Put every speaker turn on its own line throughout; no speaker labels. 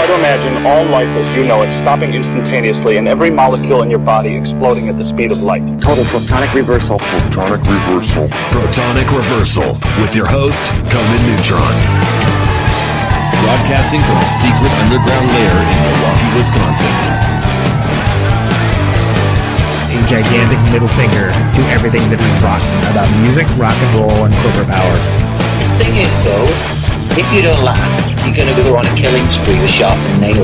to imagine all life as you know it stopping instantaneously and every molecule in your body exploding at the speed of light.
Total protonic reversal.
Protonic reversal.
Protonic reversal with your host, Conan Neutron. Broadcasting from a secret underground lair in Milwaukee, Wisconsin.
A gigantic middle finger to everything that is rotten about music, rock and roll, and corporate power.
The thing is, though, if you don't laugh, you're going to go on a killing spree with sharpened nails.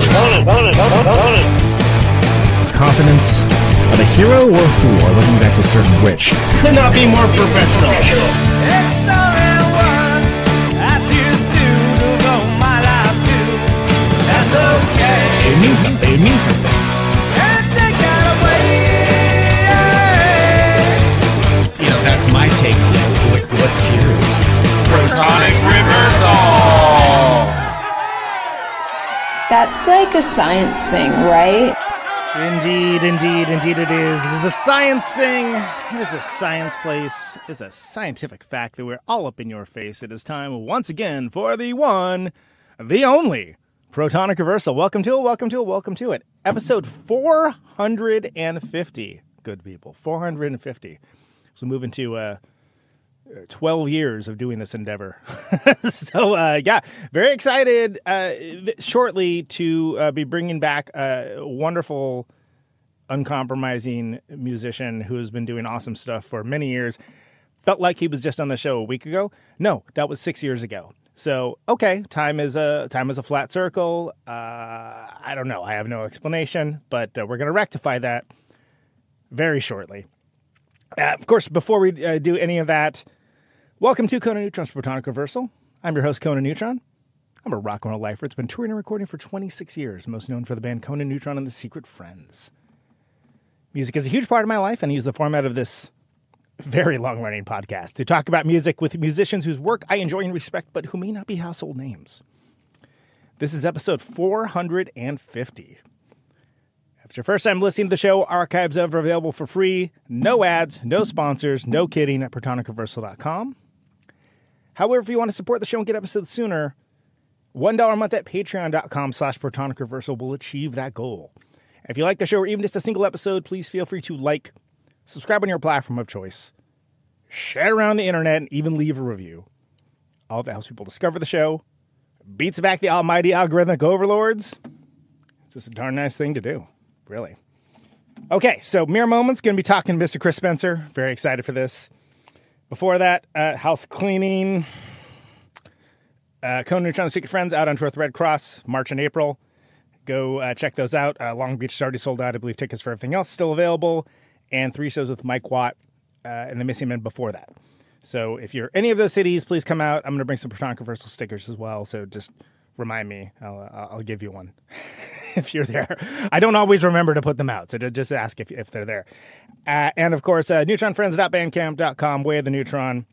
Confidence of a hero or a fool. I wasn't exactly certain which.
Could not be more professional.
It means something. It means something.
You know, that's my take on it. What's yours?
Protonic reversal.
That's like a science thing, right?
Indeed it is. It is a science thing. It is a science place. It is a scientific fact that we're all up in your face. It is time once again for the one, the only Protonic Reversal. Welcome to it. Episode 450. Good people. 450. So moving to 12 years of doing this endeavor. So, yeah, very excited shortly to be bringing back a wonderful, uncompromising musician who has been doing awesome stuff for many years. Felt like he was just on the show a week ago. No, that was 6 years ago. So, okay, time is a flat circle. I don't know. I have no explanation, but we're going to rectify that very shortly. Of course, before we do any of that, welcome to Conan Neutron's Protonic Reversal. I'm your host, Conan Neutron. I'm a rock and roll lifer. It's been touring and recording for 26 years, most known for the band Conan Neutron and the Secret Friends. Music is a huge part of my life, and I use the format of this very long-running podcast to talk about music with musicians whose work I enjoy and respect, but who may not be household names. This is episode 450. If it's your first time listening to the show, archives are available for free. No ads, no sponsors, no kidding at protonicreversal.com. However, if you want to support the show and get episodes sooner, $1 a month at patreon.com/protonicreversal will achieve that goal. If you like the show or even just a single episode, please feel free to like, subscribe on your platform of choice, share around the internet, and even leave a review. All of that helps people discover the show, beats back the almighty algorithmic overlords. It's just a darn nice thing to do, really. Okay, so mere moments, going to be talking to Mr. Chris Spencer. Very excited for this. Before that, house cleaning. Conan Neutron, the Secret Friends, out on tour with Red Cross, March and April. Go check those out. Long Beach is already sold out. I believe tickets for everything else still available. And 3 shows with Mike Watt and the Missing Men before that. So if you're any of those cities, please come out. I'm going to bring some Protonic Reversal stickers as well. So just remind me. I'll give you one if you're there. I don't always remember to put them out. So just ask if they're there. And of course, neutronfriends.bandcamp.com, Way of the Neutron.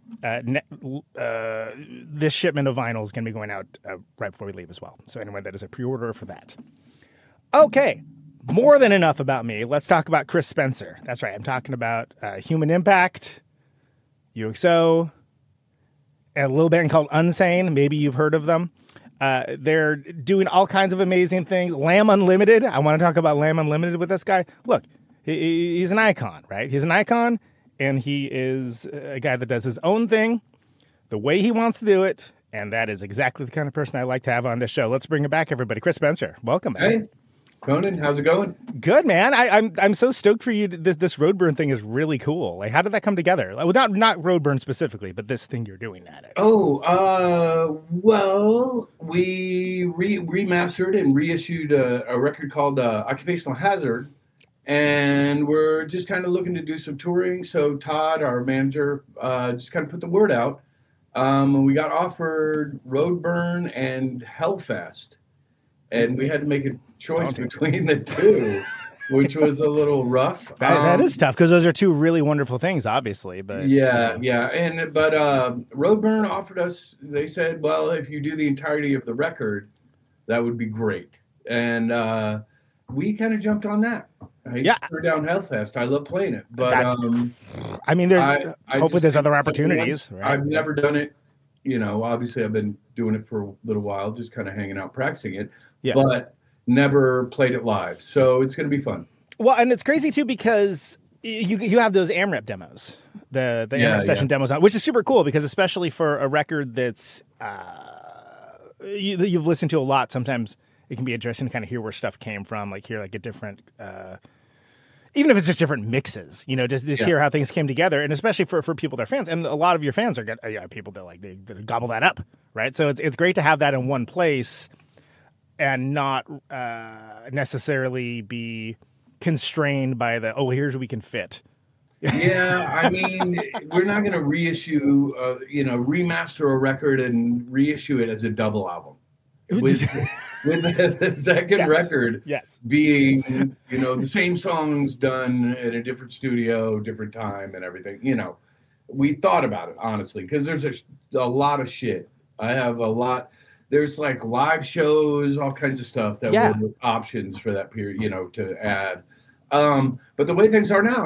This shipment of vinyl is going to be going out right before we leave as well. So anyway, that is a pre-order for that. Okay. More than enough about me. Let's talk about Chris Spencer. That's right. I'm talking about Human Impact, UXO, and a little band called Unsane. Maybe you've heard of them. They're doing all kinds of amazing things. Lamb Unlimited. I want to talk about Lamb Unlimited with this guy. Look, he's an icon, right? He's an icon, and he is a guy that does his own thing the way he wants to do it, and that is exactly the kind of person I like to have on this show. Let's bring it back, everybody. Chris Spencer, welcome, man.
Hey. Conan, how's it going?
Good, man. I'm so stoked for you. This Roadburn thing is really cool. Like, how did that come together? Well, not Roadburn specifically, but this thing you're doing at it.
Well, we remastered and reissued a record called Occupational Hazard, and we're just kind of looking to do some touring. So Todd, our manager, just kind of put the word out. We got offered Roadburn and Hellfest, and we had to make a choice between the two, which was a little rough.
That is tough because those are two really wonderful things, obviously. But
yeah. But Roadburn offered us. They said, "Well, if you do the entirety of the record, that would be great." And we kind of jumped on that. I threw down Hellfest. I love playing it, but
I mean, hopefully there's other opportunities. Right?
I've never done it. You know, obviously I've been doing it for a little while, just kind of hanging out, practicing it. Yeah. But never played it live. So it's going to be fun.
Well, and it's crazy too because you have those AMREP demos, the AMREP session demos, which is super cool because especially for a record that's you've listened to a lot, sometimes it can be interesting to kind of hear where stuff came from, like hear like a different. Even if it's just different mixes, just hear how things came together, and especially for people that are fans, and a lot of your fans are people that they gobble that up, right? So it's great to have that in one place, and not necessarily be constrained by here's what we can fit.
Yeah, I mean, we're not going to reissue, remaster a record and reissue it as a double album. With the second record being, the same songs done at a different studio, different time and everything. We thought about it, honestly, because there's a lot of shit. I have a lot. There's like live shows, all kinds of stuff that were options for that period, to add. But the way things are now,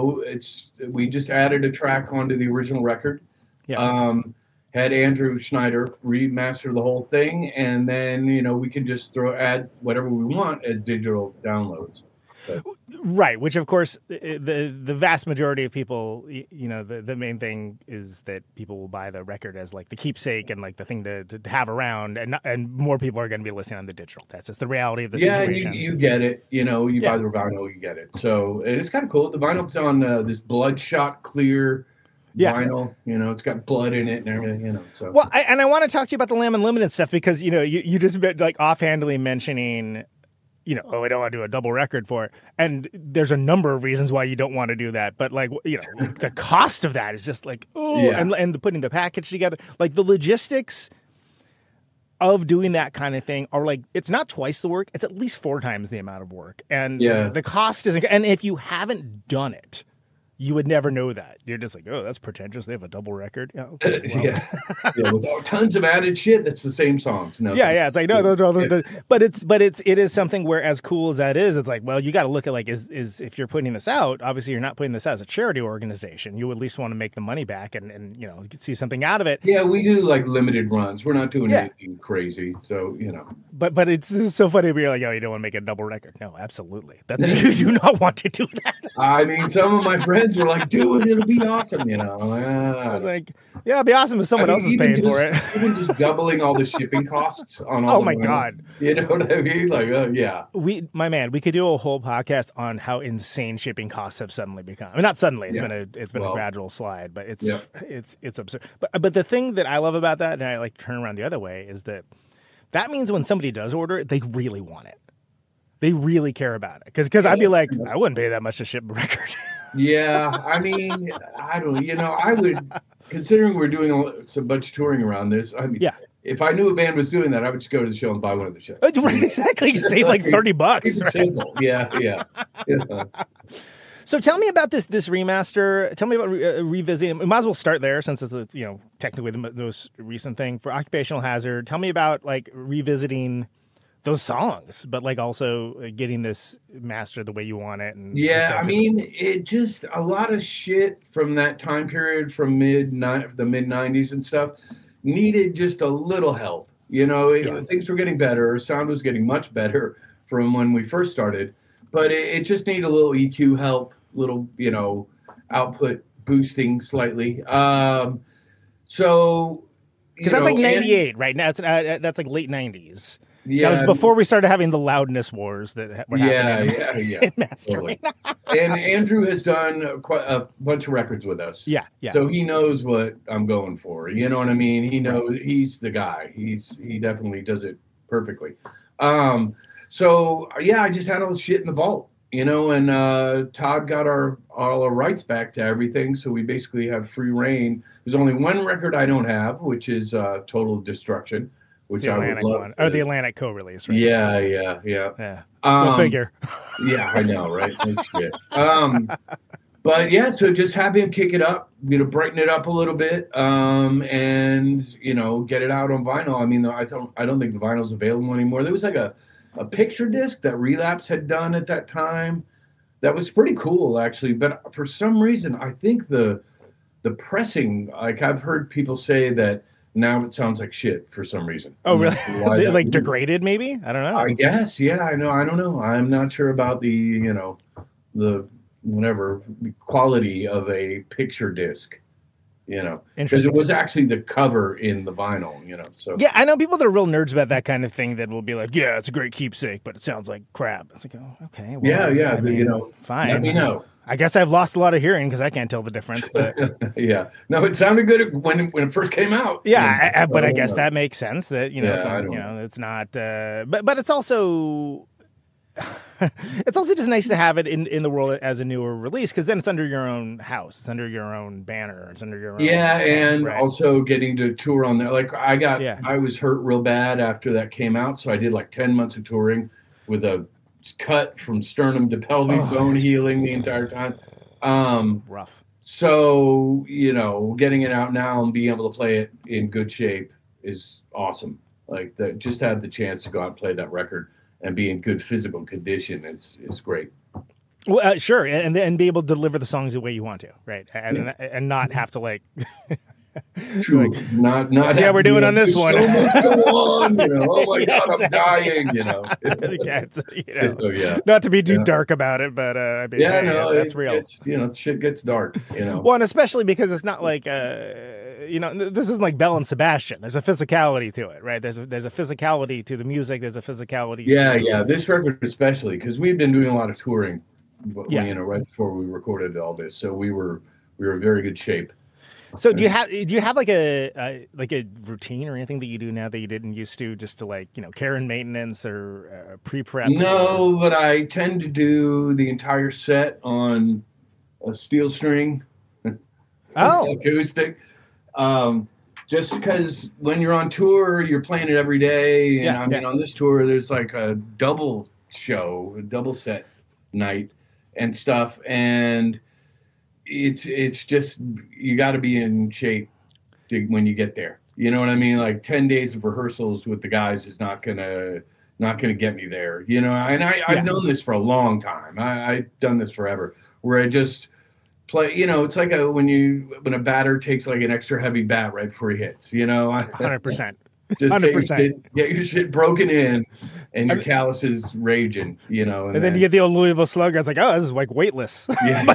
we just added a track onto the original record. Yeah. Had Andrew Schneider remaster the whole thing, and then we can just add whatever we want as digital downloads.
Right, which of course the vast majority of people, the main thing is that people will buy the record as like the keepsake and like the thing to have around, and more people are going to be listening on the digital. That's just the reality of the situation.
Yeah, you get it. You buy the vinyl, you get it. So and it's kind of cool. The vinyl's on this bloodshot clear. Vinyl, it's got blood in it and everything, So
well, I want to talk to you about the Lamb Unlimited stuff because you just like offhandedly mentioning, I don't want to do a double record for it, and there's a number of reasons why you don't want to do that, but like the cost of that is just like and putting the package together, like the logistics of doing that kind of thing are like it's not twice the work, it's at least 4 times the amount of work, and the cost isn't. And if you haven't done it, you would never know that. You're just like, oh, that's pretentious. They have a double record. Yeah, okay, well.
With tons of added shit. That's the same songs. No,
it's like no, those are all but it is something where, as cool as that is, it's like, well, you got to look at like is if you're putting this out, obviously you're not putting this out as a charity organization. You at least want to make the money back and see something out of it.
Yeah, we do like limited runs. We're not doing anything crazy, so
But it's so funny. We're like, oh, you don't want to make a double record? No, absolutely. That's you do not want to do that.
I mean, some of my friends were like, dude, it'll be awesome,
I was like, yeah, it'd be awesome if someone else is paying for it.
Even just doubling all the shipping costs on
all God.
You know what I mean? Like,
we could do a whole podcast on how insane shipping costs have suddenly become. I mean, not suddenly, it's been a gradual slide, but it's absurd. But the thing that I love about that, and I like to turn around the other way, is that means when somebody does order it, they really want it. They really care about it. Because I'd be like, I wouldn't pay that much to ship a record.
Yeah, I mean, I don't. I would, considering we're doing a bunch of touring around this. I mean, if I knew a band was doing that, I would just go to the show and buy one of the shows.
Right, exactly. You save like $30. Right?
Simple. Yeah.
So tell me about this remaster. Tell me about revisiting. We might as well start there since it's technically the most recent thing for Occupational Hazard. Tell me about like revisiting those songs, but like also getting this master the way you want it. And
I mean, it just a lot of shit from that time period, from the mid 90s and stuff, needed just a little help. Things were getting better. Sound was getting much better from when we first started, but it just needed a little EQ help, little output boosting slightly. So
because that's like 98 right now. That's like late 90s. Yeah, that was before we started having the loudness wars that were happening. In mastering.
Totally. And Andrew has done quite a bunch of records with us.
Yeah.
So he knows what I'm going for. You know what I mean? He knows he's the guy. He definitely does it perfectly. So I just had all the shit in the vault, and Todd got all our rights back to everything. So we basically have free reign. There's only one record I don't have, which is Total Destruction. Which
the Atlantic one, or the Atlantic co-release, right?
Yeah.
Go figure.
Yeah, I know, right? No shit. But so just have him kick it up, brighten it up a little bit, and get it out on vinyl. I mean, I don't think the vinyl's available anymore. There was like a picture disc that Relapse had done at that time. That was pretty cool, actually. But for some reason, I think the pressing, like I've heard people say that now it sounds like shit for some reason.
Oh, really?
Why
Like degraded, maybe? I don't know.
I guess, yeah. I don't know. I'm not sure about the whatever quality of a picture disc. Because it was actually the cover in the vinyl. So
yeah, I know people that are real nerds about that kind of thing that will be like, yeah, it's a great keepsake, but it sounds like crap. It's like, oh, okay, well,
yeah.
I mean, fine.
Let me know.
I guess I've lost a lot of hearing because I can't tell the difference. But
yeah, no, it sounded good when it first came out.
Yeah, but I guess that makes sense that
know.
it's not. But it's also. It's also just nice to have it in the world as a newer release because then it's under your own house, it's under your own banner, it's under your own tent,
and
right?
Also getting to tour on there. Like I was hurt real bad after that came out, so I did like 10 months of touring with a cut from sternum to pelvic bone healing the entire time.
Rough.
So getting it out now and being able to play it in good shape is awesome. Like that, just to have the chance to go out and play that record and be in good physical condition is great.
Well, sure, and be able to deliver the songs the way you want to, right? And not have to like.
True. Not.
See how we're doing on this one.
So much go on, oh my God, I'm dying.
Not to be too dark about it, but I mean, that's real.
Shit gets dark.
Well, and especially because it's not like this isn't like Belle and Sebastian. There's a physicality to it, right? There's a physicality to the music. There's a physicality.
Yeah. This record especially because we've been doing a lot of touring. Right before we recorded all this, so we were in very good shape.
So do you have like a routine or anything that you do now that you didn't used to, just to like care and maintenance or pre-prep?
No, but I tend to do the entire set on a steel string, acoustic. Just because when you're on tour, you're playing it every day, and on this tour, there's like a double set night and stuff, and it's just you got to be in shape when you get there. You know what I mean? Like 10 days of rehearsals with the guys is not gonna get me there. And I've known this for a long time. I've done this forever, where I just play. It's like when a batter takes like an extra heavy bat right before he hits.
100%.
Just
100%.
Get your shit broken in, and your calluses raging,
And then you get the old Louisville Slugger. It's like, oh, this is like weightless.
The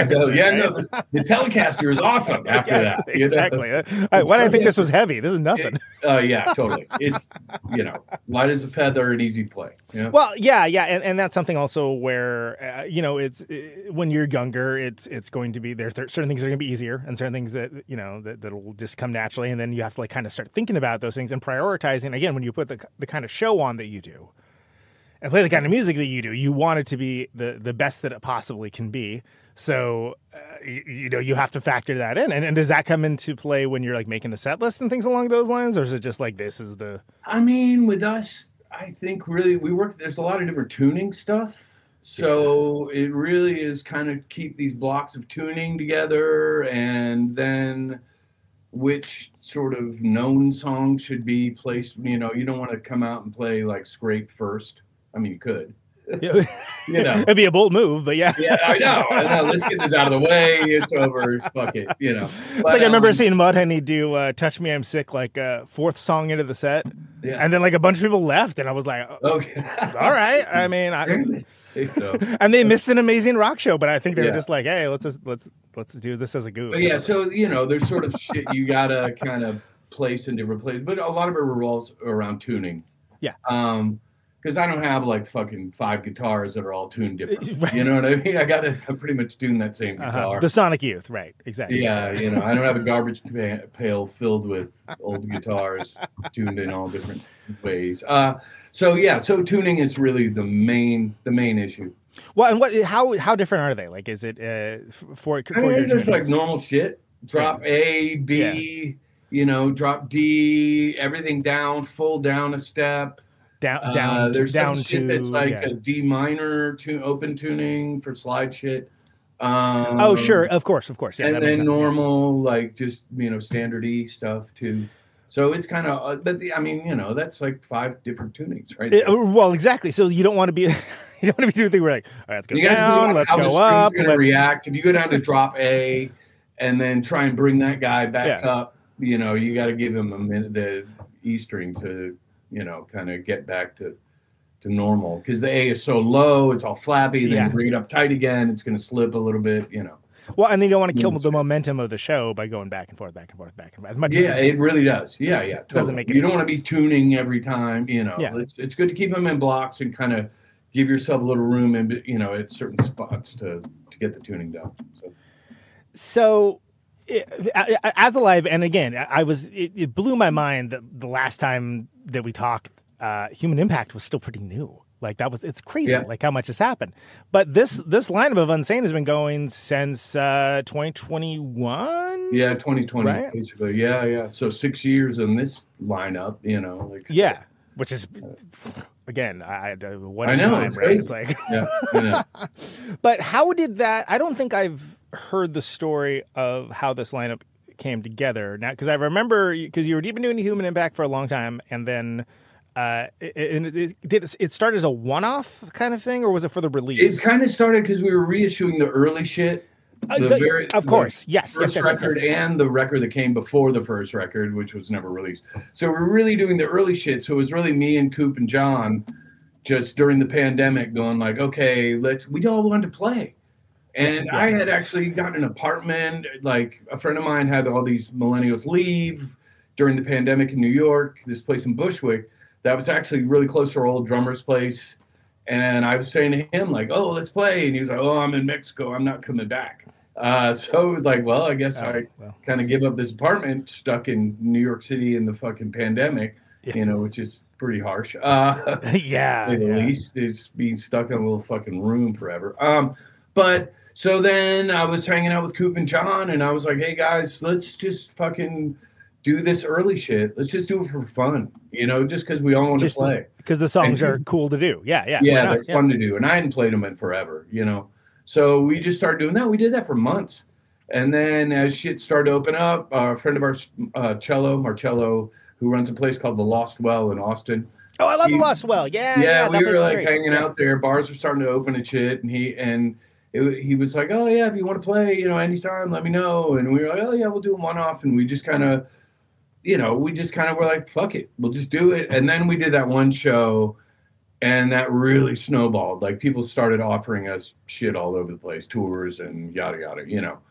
Telecaster is awesome after that.
Exactly. Why did I think this was heavy? This is nothing.
Yeah, totally. It's, light as a feather and easy play.
Well, yeah. And that's something also where, it's when you're younger, it's going to be, there are certain things that are going to be easier and certain things that, that'll just come naturally. And then you have to like kind of start thinking about those things and prioritizing. Again, when you put the kind of show on that you do and play the kind of music that you do, you want it to be the best that it possibly can be. So, you have to factor that in. And does that come into play when you're like making the set list and things along those lines? Or is it just like, this is the...
I mean, with us, I think really there's a lot of different tuning stuff. So it really is kind of keep these blocks of tuning together, and then which sort of known song should be placed. You don't want to come out and play like Scrape first. I mean, you could.
It'd be a bold move, but yeah.
Yeah, I know. Let's get this out of the way. It's over. Fuck it. But,
it's like I remember seeing Mudhoney do "Touch Me, I'm Sick" like fourth song into the set, and then like a bunch of people left, and I was like,
okay,
all right. I mean, and they missed an amazing rock show, but I think they were just like, hey, let's do this as a goof.
But yeah, so there's sort of shit you gotta kind of place in different places, but a lot of it revolves around tuning.
Yeah.
Because I don't have like fucking 5 guitars that are all tuned different. Right. You know what I mean? I pretty much tune that same guitar.
The Sonic Youth, right? Exactly.
Yeah, I don't have a garbage pail filled with old guitars tuned in all different ways. So tuning is really the main issue.
Well, and how different are they? Like, is it for
it's just like normal shit. Drop A, B, drop D, everything down, full down a step.
There's
down
some
shit that's like a D minor open tuning for slide shit.
Sure, of course, yeah.
And then normal, like just standard E stuff too. So it's kind of, that's like 5 different tunings, right?
Well, exactly. So you don't want to be, doing the thing where like, all right, let's go down, let's go up.
Going to react if you go down to drop A, and then try and bring that guy back up. you know, you got to give him a minute, the E string to, you know, kind of get back to normal, because the A is so low, it's all flappy. Then you bring it up tight again, it's going to slip a little bit, you know.
Well, and then you don't want to kill the momentum of the show by going back and forth, back and forth, back and forth. As much as
it really does. Yeah, totally.
Doesn't make it.
You don't want to be tuning every time, you know.
Yeah.
It's good to keep them in blocks and kind of give yourself a little room in, you know, at certain spots to get the tuning done.
So as a live, and again, it blew my mind that the last time that we talked, Human Impact was still pretty new. Like it's crazy, like how much has happened. But this lineup of Unsane has been going since 2021.
Yeah, 2020,
right?
Basically. Yeah. So 6 years in this lineup, you know. Like,
yeah, which is, again, what is
I know,
time,
it's
right?
crazy.
It's like,
yeah, I know.
But how did that? I don't think I've heard the story of how this lineup came together now, because I remember because you were deep into Human Impact for a long time, and then. Did it start as a one-off kind of thing, or was it for the release?
It kind of started because we were reissuing the early shit.
Of course, yes.
First record and the record that came before the first record, which was never released. So we're really doing the early shit. So it was really me and Coop and John just during the pandemic going like, okay, we all wanted to play. And I had actually gotten an apartment. Like a friend of mine had all these millennials leave during the pandemic in New York, this place in Bushwick. That was actually really close to our old drummer's place. And I was saying to him, like, oh, let's play. And he was like, oh, I'm in Mexico. I'm not coming back. So it was like, well, I guess I kind of give up this apartment stuck in New York City in the fucking pandemic, you know, which is pretty harsh. At least it's being stuck in a little fucking room forever. But so then I was hanging out with Coop and John, and I was like, hey, guys, let's just fucking do this early shit. Let's just do it for fun, you know, just because we all want to play.
Because the songs are cool to do. Yeah,
they're fun to do. And I hadn't played them in forever, you know. So we just started doing that. We did that for months. And then as shit started to open up, a friend of ours, Marcello, who runs a place called The Lost Well in Austin.
Oh, I love The Lost Well. Yeah,
we were like hanging out there. Bars were starting to open and shit. And he was like, oh, yeah, if you want to play, you know, anytime, let me know. And we were like, oh, yeah, we'll do a one-off. And we just kind of, you know, were like, fuck it, we'll just do it. And then we did that one show, and that really snowballed. Like, people started offering us shit all over the place, tours and yada, yada, you know.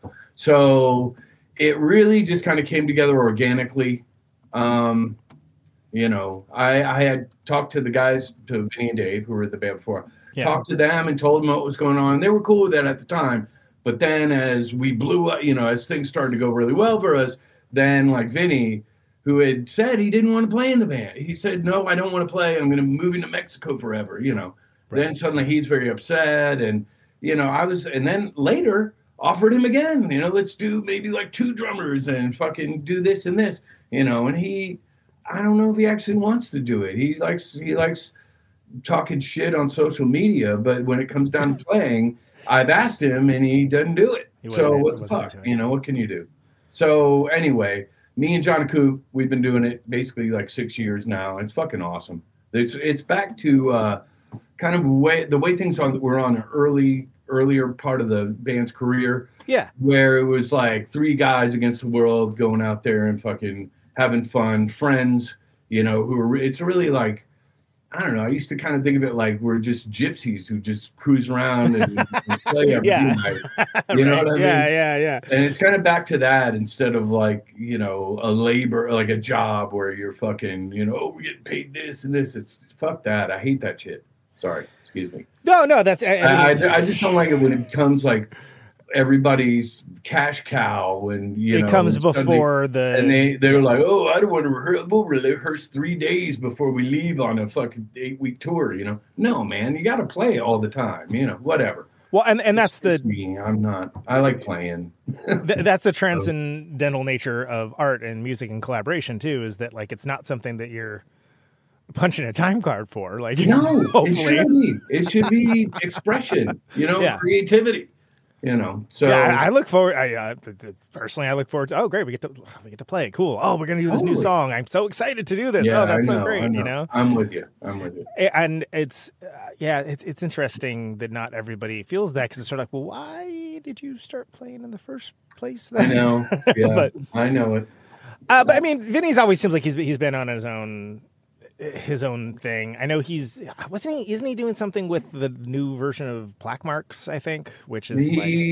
So it really just kind of came together organically. You know, I had talked to the guys, to Vinny and Dave, who were at the band before, talked to them and told them what was going on. They were cool with that at the time. But then as we blew up, you know, as things started to go really well for us, then like Vinny, who had said he didn't want to play in the band. He said, no, I don't want to play. I'm going to move into Mexico forever, you know. Right. Then suddenly he's very upset. And, you know, and then later offered him again, you know, let's do maybe like 2 drummers and fucking do this and this, you know. And I don't know if he actually wants to do it. He likes talking shit on social media, but when it comes down to playing, I've asked him and he doesn't do it. So what the fuck, you know, what can you do? So anyway, me and John Coop, we've been doing it basically like 6 years now. It's fucking awesome. It's back to kind of the way things were on an earlier part of the band's career. Yeah. Where it was like 3 guys against the world going out there and fucking having fun, friends, you know, it's really like, I don't know. I used to kind of think of it like we're just gypsies who just cruise around and play every night. You know what I mean? Yeah. And it's kind of back to that instead of like, you know, like a job where you're fucking, you know, oh, we're getting paid this and this. It's fuck that. I hate that shit. Sorry. Excuse me.
No, that's.
I just don't like it when it becomes like everybody's cash cow and you know
it comes before
they're like, oh, I don't want to rehearse. We'll rehearse 3 days before we leave on a fucking 8-week tour, you know. No, man, you got to play all the time, you know, whatever.
Well, and that's
me. I like playing.
That's the transcendental nature of art and music and collaboration too, is that like it's not something that you're punching a time card for. Like,
no, hopefully it should be expression, you know, creativity. You know, so
I look forward. Personally, I look forward to. Oh, great, we get to play. Cool. Oh, we're gonna do this new song. I'm so excited to do this.
Yeah,
that's so great. You know,
I'm with you.
And it's it's interesting that not everybody feels that, because it's sort of like, well, why did you start playing in the first place then?
I know. Yeah, but I know it.
But I mean, Vinny's always seems like he's been on his own thing. I know isn't he doing something with the new version of Plaque Marks, I think, which is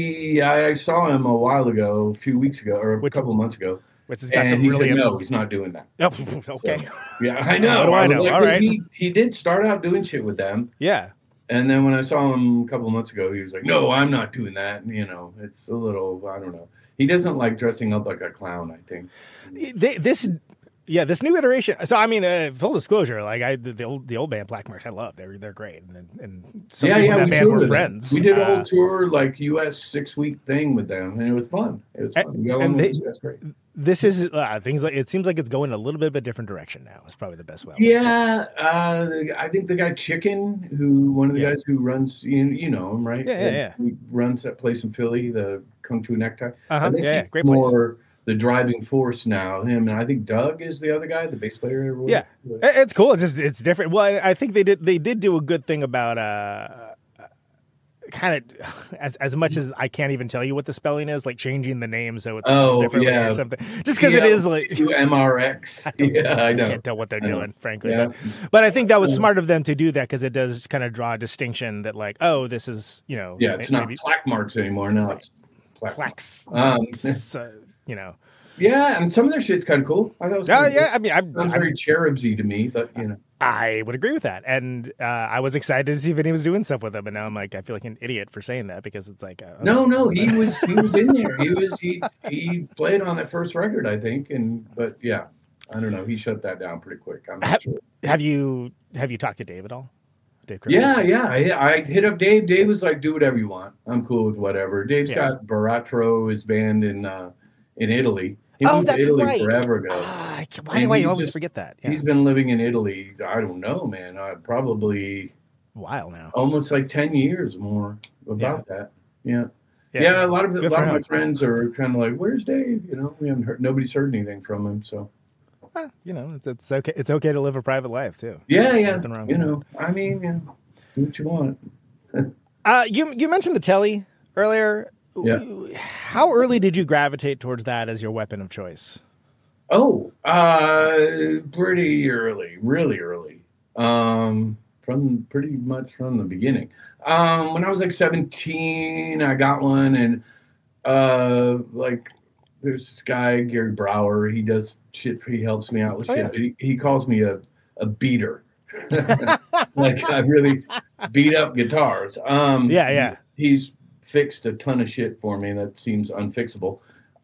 I saw him a while ago, a few weeks ago, or a couple of months ago.
Which has got
and he said, no, he's not doing that.
Oh, okay.
So, yeah, I know.
What do I know?
Like,
all right.
He did start out doing shit with them.
Yeah.
And then when I saw him a couple of months ago, he was like, no, I'm not doing that. You know, it's a little, I don't know. He doesn't like dressing up like a clown, I think.
This new iteration. So I mean, full disclosure, like the old band Plaque Marks, I love. They're great, and some people in that band were friends.
We did a whole tour, like US 6-week thing with them, and it was fun. We got along with that's great.
This is things like it seems like it's going a little bit of a different direction now. It's probably the best way.
Yeah, I think the guy Chicken, one of the guys who runs, you know him, right?
Yeah.
He runs that place in Philly, the Kung Fu Necktie.
I think
he's
great place.
More the driving force now. Him and I think Doug is the other guy, the bass player.
Yeah, it's cool. It's different. Well, I think they did do a good thing about kind of as much as I can't even tell you what the spelling is, like changing the name so it's differently or something. Just because it is like
MRX. I know.
I can't tell what they're doing, frankly. Yeah. But I think that was smart of them to do that because it does kind of draw a distinction that like, oh, this is
it's not Plaque Marks anymore. Now it's
Plaques. You know.
Yeah, and some of their shit's kind of cool. I thought it was cool.
I mean, I'm
very cherubsy to me, but
I would agree with that, and I was excited to see Vinny was doing stuff with them, and now I'm like, I feel like an idiot for saying that because it's like,
no, he was in there. He played on that first record, I think, but yeah, I don't know. He shut that down pretty quick. I'm not sure.
Have you talked to Dave at all? Dave Kirby?
Yeah. I hit up Dave. Dave was like, do whatever you want. I'm cool with whatever. Dave's got Baratro, his band in Italy. He moved to Italy forever ago.
Why do I always forget that? Yeah.
He's been living in Italy, I don't know, man, probably
a while now.
Almost like 10 years more about that. Yeah. A lot of my friends are kind of like, where's Dave? You know, we haven't heard, nobody's heard anything from him, so.
It's okay. It's okay to live a private life too.
Yeah. Nothing wrong with that. I mean, do what you want.
You mentioned the telly earlier.
Yeah.
How early did you gravitate towards that as your weapon of choice?
Oh, pretty early, really early. From pretty much from the beginning. When I was like 17, I got one, and like there's this guy Gary Brower. He does shit. He helps me out with shit. Yeah. He calls me a beater. Like I really beat up guitars. He's fixed a ton of shit for me that seems unfixable.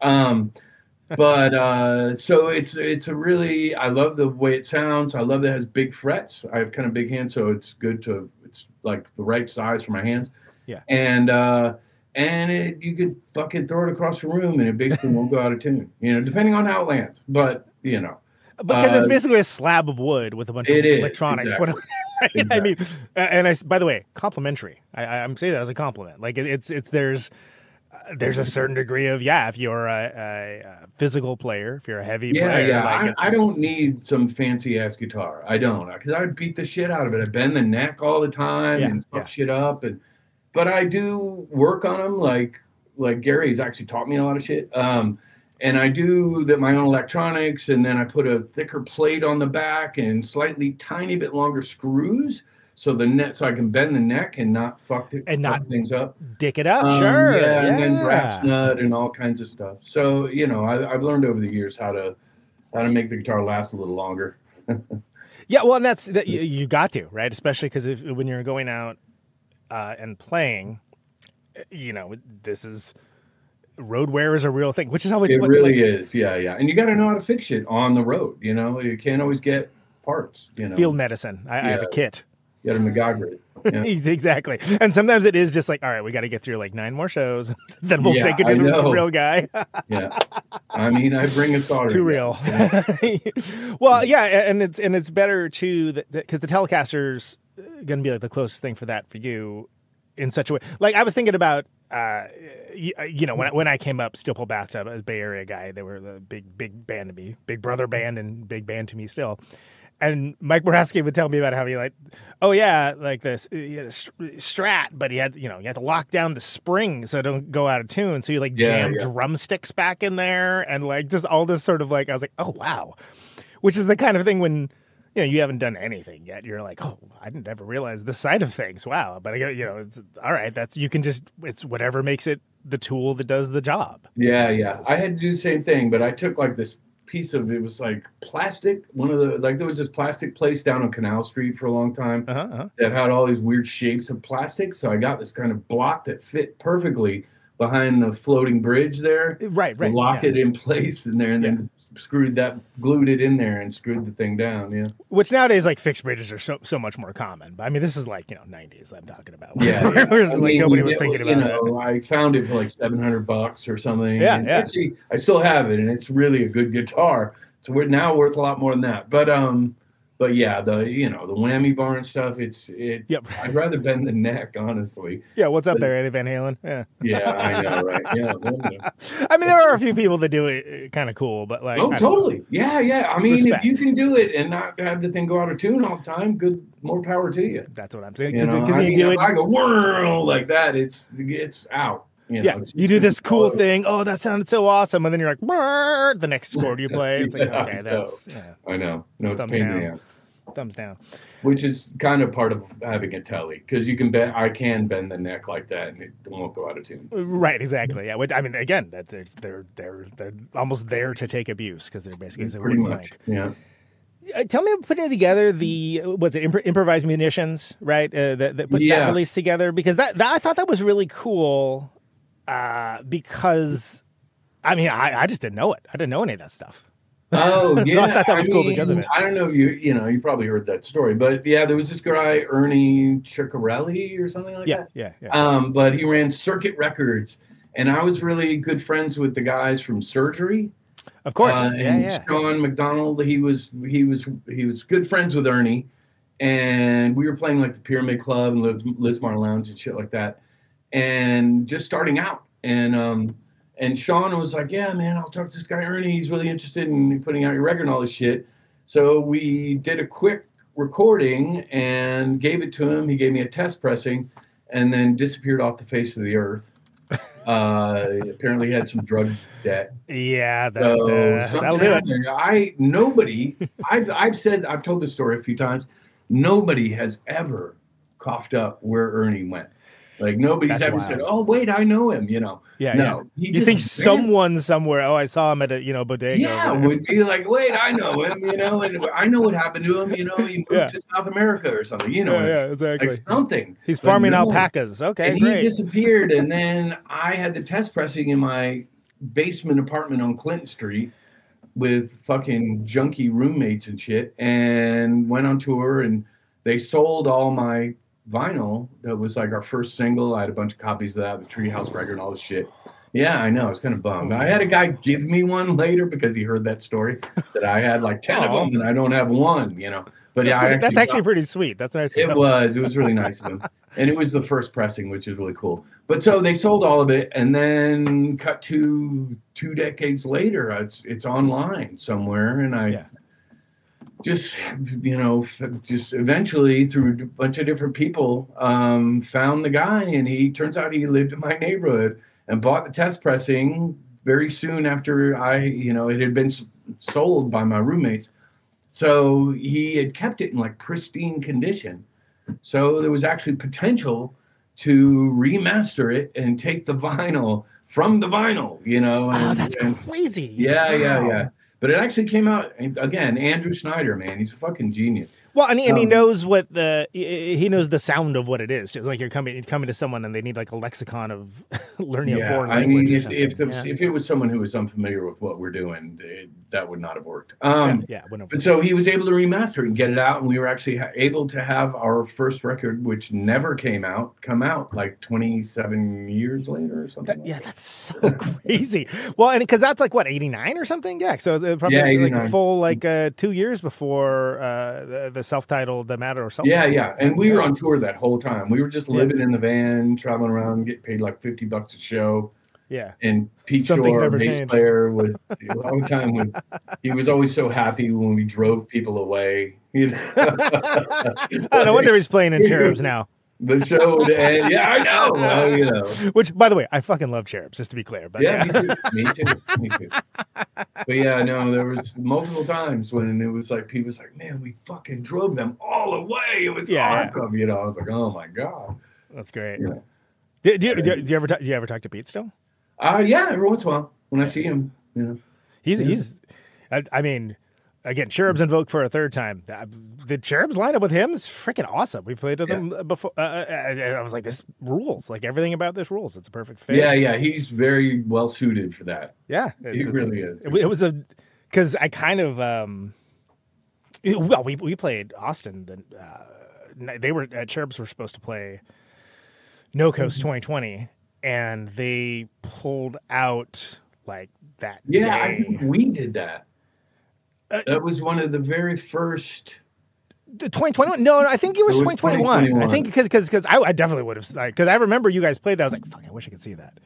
But so it's a really, I love the way it sounds. I love that it has big frets. I have kind of big hands, so it's it's like the right size for my hands.
Yeah.
And you could fucking throw it across the room and it basically won't go out of tune, depending on how it lands. But,
because it's basically a slab of wood with a bunch of electronics.
Exactly.
I mean, and by the way, complimentary. I'm saying that as a compliment. Like there's a certain degree of if you're a physical player, if you're a heavy player.
Yeah.
Like
I don't need some fancy ass guitar. I don't, because I would beat the shit out of it. I bend the neck all the time and fuck shit up. But I do work on them. Like Gary's actually taught me a lot of shit. And I do my own electronics, and then I put a thicker plate on the back and slightly tiny bit longer screws so I can bend the neck and not fuck things up.
Dick it up, sure.
And then brass nut and all kinds of stuff. So, I've learned over the years how to make the guitar last a little longer.
Yeah, well, and that's you got to, right? Especially because when you're going out and playing, this is road wear is a real thing, which is always
it really is. Yeah. And you got to know how to fix it on the road. You can't always get parts.
Field medicine. I have a kit.
You got to MacGyver it. Yeah.
Exactly. And sometimes it is just like, all right, we got to get through like 9 more shows, then we'll take it to the real guy.
Yeah. I mean, I bring it soldering.
Too real.
Yeah.
Well, yeah, and it's better too because the Telecaster's going to be like the closest thing for that for you in such a way. Like I was thinking about, when I came up, Steel Pole Bathtub, a Bay Area guy, they were the big band to me, big brother band and big band to me still. And Mike Boraski would tell me about how he like, oh yeah, like this, he had a Strat, but he had, you had to lock down the spring so it don't go out of tune. So you like jam drumsticks back in there and like just all this sort of like, I was like, oh wow, which is the kind of thing when, you haven't done anything yet. You're like, oh, I didn't ever realize this side of things. Wow. But it's all right. It's whatever makes it the tool that does the job.
Yeah. I had to do the same thing, but I took like this piece of, it was like plastic, there was this plastic place down on Canal Street for a long time that had all these weird shapes of plastic. So I got this kind of block that fit perfectly behind the floating bridge there.
Right.
Lock it in place in there and then glued it in there and screwed the thing down. Yeah.
Which nowadays, like fixed bridges are so much more common. But I mean, this is like, 90s I'm talking about.
Yeah.
Nobody was thinking about it.
I found it for like $700 or something.
Yeah.
Actually, I still have it and it's really a good guitar. So we're now worth a lot more than that. But yeah, the whammy bar and stuff, I'd rather bend the neck, honestly.
Yeah, what's up there, Eddie Van Halen? Yeah.
Yeah, I know, right? Yeah.
I mean, there are a few people that do it kind of cool, but like...
Oh, totally. Yeah. I mean, If you can do it and not have the thing go out of tune all the time, more power to you.
That's what I'm saying. Because you do it...
If I go, whirl, like that, it's out.
You do this cool thing. Oh, that sounded so awesome. And then you're like, brrr, the next chord you play. It's like, okay, that's... Yeah.
I know. No, it's a pain in the ass.
Thumbs down.
Which is kind of part of having a telly, because I can bend the neck like that and it won't go out of tune.
Right, exactly. Yeah. I mean, again, they're almost there to take abuse because they're basically
pretty much. Yeah.
Tell me about putting together improvised munitions, right? That put that release together, because that I thought that was really cool. Because I mean, I just didn't know it. I didn't know any of that stuff.
Oh, yeah.
So I thought that was cool because of it.
I don't know if you probably heard that story, but yeah, there was this guy, Ernie Ciccarelli or something like that.
Yeah.
But he ran Circuit Records, and I was really good friends with the guys from Surgery.
Of course.
Sean McDonald, he was good friends with Ernie, and we were playing like the Pyramid Club and Lismar Lounge and shit like that, and just starting out. And Sean was like, yeah, man, I'll talk to this guy, Ernie. He's really interested in putting out your record and all this shit. So we did a quick recording and gave it to him. He gave me a test pressing and then disappeared off the face of the earth. Apparently he had some drug debt.
Yeah, that'll do
it. I've told this story a few times. Nobody has ever coughed up where Ernie went. Like nobody's ever said, "Oh, wait, I know him."
Yeah.
No.
Yeah. You think someone somewhere? Oh, I saw him at a bodega.
Yeah, would be like, "Wait, I know him." And I know what happened to him. He moved to South America or something.
Yeah, exactly.
Like something.
He's farming alpacas. Okay,
and
great.
He disappeared, and then I had the test pressing in my basement apartment on Clinton Street with fucking junky roommates and shit, and went on tour, and they sold all my vinyl. That was like our first single. I had a bunch of copies of that, the Treehouse record and all this shit. Yeah, I know. I was kind of bummed. I had a guy give me one later because he heard that story that I had like 10 of them and I don't have one, But
that's actually pretty sweet. That's nice.
It was really nice of him. And it was the first pressing, which is really cool. But so they sold all of it, and then cut to 2 decades later, it's online somewhere, and I just eventually through a bunch of different people found the guy, and he turns out he lived in my neighborhood and bought the test pressing very soon after it had been sold by my roommates. So he had kept it in like pristine condition. So there was actually potential to remaster it and take the vinyl from the vinyl,
that's crazy.
Yeah. But it actually came out, again, Andrew Snyder, man. He's a fucking genius.
Well, and he knows he knows the sound of what it is. It's like you're coming to someone and they need like a lexicon of learning a foreign language.
If it was someone who was unfamiliar with what we're doing, that would not have worked. But so he was able to remaster it and get it out, and we were actually able to have our first record, which never come out like 27 years later or something.
That's so crazy. Well, and because that's like what, 89 or something? Yeah, so probably like a full 2 years before the self-titled The Matter or something.
Yeah. And we were on tour that whole time. We were just living in the van, traveling around, getting paid like $50 a show.
Yeah.
And Pete
Some things
Shore,
never
bass
change.
player, was a long time when he was always so happy when we drove people away. You know?
Oh, no wonder he's playing in Cherubs now.
The show would end. Yeah, I know. Well, you know.
Which, by the way, I fucking love Cherubs, just to be clear. But
Yeah, me too. Me too. But yeah, no, there was multiple times when it was like, Pete was like, man, we fucking drove them all away. It was awesome. You know, I was like, oh my God.
That's great.
Yeah.
Do you ever talk to Pete still?
Yeah, every once in a while when I see him, you know.
He's I mean, again, Cherubs Invoke for a third time. The Cherubs lineup with him is freaking awesome. We played with him before. I was like, this rules. Like, everything about this rules. It's a perfect fit.
Yeah. He's very well suited for that.
Yeah.
He really is.
It was because I kind of, we played Austin. They were, Cherubs were supposed to play No Coast 2020, and they pulled out like that day.
Yeah, I think we did that. That was one of the very first.
2021? No, I think it was 2021.
2021.
I think because I definitely would have, because I remember you guys played that. I was like, fuck, I wish I could see that.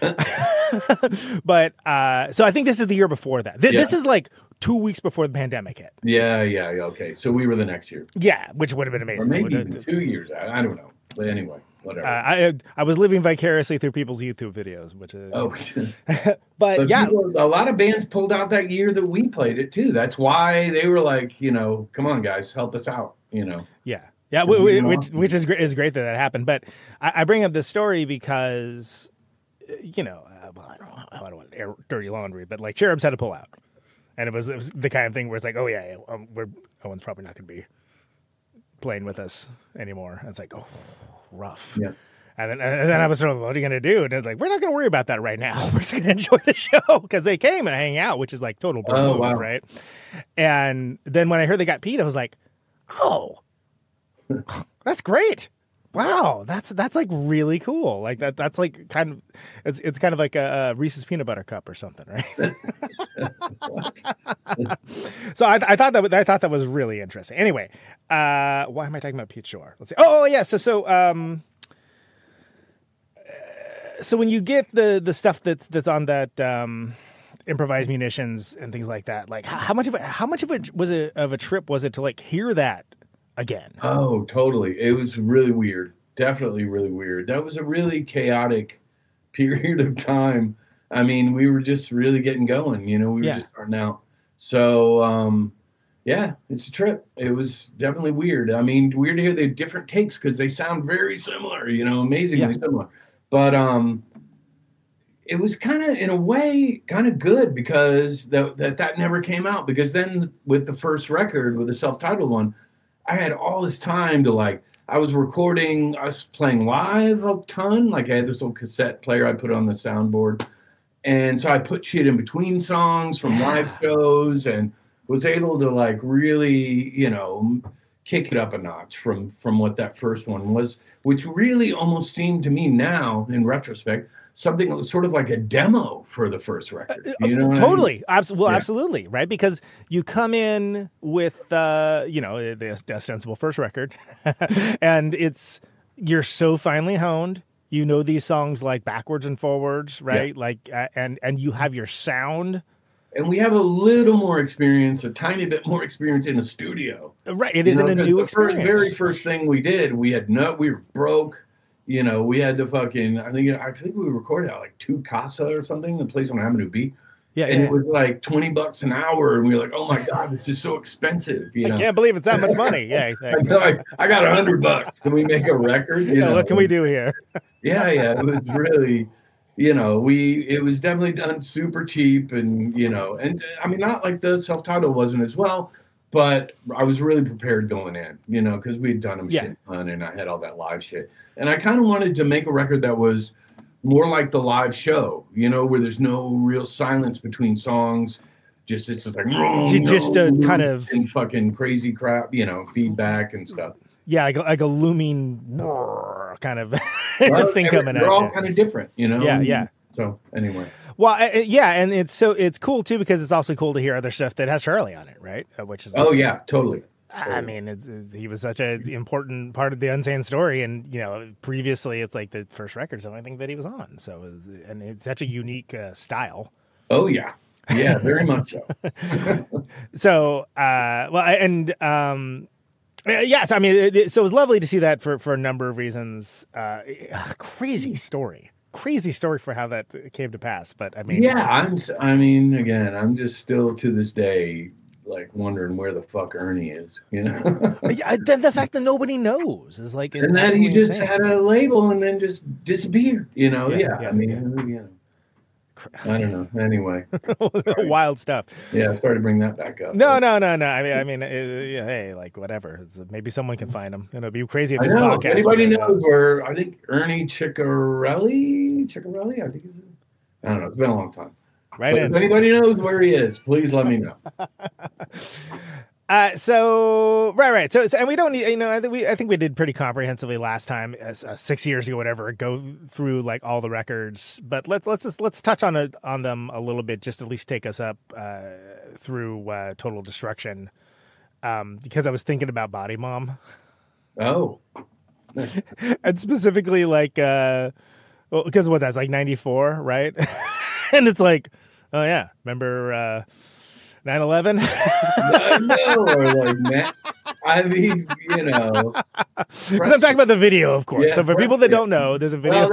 But so I think this is the year before that. This is like 2 weeks before the pandemic hit.
Yeah. Okay, so we were the next year.
Yeah, which would have been amazing.
Or maybe even 2 years. I don't know. But anyway, whatever.
I was living vicariously through people's YouTube videos, which is,
but
yeah,
a lot of bands pulled out that year that we played it too. That's why they were like, you know, come on guys, help us out, you know.
Yeah, which is great that happened. But I bring up this story because, you know, I don't want to air dirty laundry, but like Cherubs had to pull out, and it was the kind of thing where it's like, oh yeah, Owen's probably not going to be playing with us anymore. And it's like, oh, rough.
Yeah.
And then I was sort of, what are you going to do? And it's like, we're not going to worry about that right now. We're just going to enjoy the show because they came and hang out, which is like total bro move,
wow.
right? And then when I heard they got Pete, I was like, oh, that's great. Wow, that's like really cool. Like that's like kind of it's kind of like a Reese's peanut butter cup or something, right? So I thought that was really interesting. Anyway, why am I talking about Pete Shore? Let's see. Oh yeah, so when you get the stuff that's on that improvised munitions and things like that, like how much of it was of a trip was it to like hear that again?
Oh, totally. It was really weird. Definitely really weird. That was a really chaotic period of time. I mean, we were just really getting going, you know, we were just starting out. So, yeah, it's a trip. It was definitely weird. I mean, weird to hear the different takes because they sound very similar, you know, amazingly similar. But it was kind of, in a way, kind of good because that never came out. Because then with the first record, with the self-titled one, I had all this time to like, I was recording us playing live a ton. Like I had this little cassette player I put on the soundboard. And so I put shit in between songs from live shows and was able to like really, you know, kick it up a notch from what that first one was, which really almost seemed to me now in retrospect, something that was sort of like a demo for the first record. You know what
totally.
I mean?
Absolutely. Right. Because you come in with, you know, the ostensible first record and you're so finely honed. You know, these songs like backwards and forwards, right? Yeah. Like, and you have your sound.
And we have a little more experience, a tiny bit more experience in the studio.
Right. It isn't a new experience.
The very first thing we did, we were broke. You know, we had to fucking, I think we recorded at like 2 Casa or something, the place on Avenue B. Yeah. And it was like $20 an hour. And we were like, oh my God, this is so expensive. You know?
I can't believe it's that much money. Yeah. Exactly.
I got $100. Can we make a record? You know,
what can we do here?
Yeah. It was really, you know, it was definitely done super cheap and, you know, and I mean, not like the self-titled wasn't as well, but I was really prepared going in, you know, because we had done them shit ton and I had all that live shit. And I kind of wanted to make a record that was more like the live show, you know, where there's no real silence between songs. It's just like,
kind of
and fucking crazy crap, you know, feedback and stuff.
Yeah, like a looming kind of thing coming out.
They're all kind of different, you know?
Yeah.
So anyway.
Well, and it's cool too because it's also cool to hear other stuff that has Charlie on it, right? Which is
yeah, totally.
I mean, he was such an important part of the Unsane Story, and previously it's like the first record, so I think that he was on. So, and it's such a unique style.
Oh yeah, very much so.
So, so I mean, so it was lovely to see that for a number of reasons. Crazy story for how that came to pass. But I mean,
again, I'm just still to this day like wondering where the fuck Ernie is,
the fact that nobody knows is like,
and then he just
insane.
had a label and then just disappeared, I don't know. Anyway,
wild stuff.
Yeah, sorry to bring that back up.
No. I mean, hey, like whatever. Maybe someone can find him. It'd be crazy if his podcast.
If anybody knows where, I think Ernie Ciccarelli, I think is. I don't know. It's been a long time.
Right.
But if anybody knows where he is, please let me know.
So and we don't need, I think we did pretty comprehensively last time, 6 years ago, whatever, go through like all the records, but let's touch on them a little bit, just at least take us up through Total Destruction, because I was thinking about Body Bomb.
Oh.
And specifically like, because that's like 94, right? And it's like, oh yeah, remember 9/11?
No, or like that. I mean,
because I'm talking about the video, of course.
Yeah,
so for people that don't know, there's a video.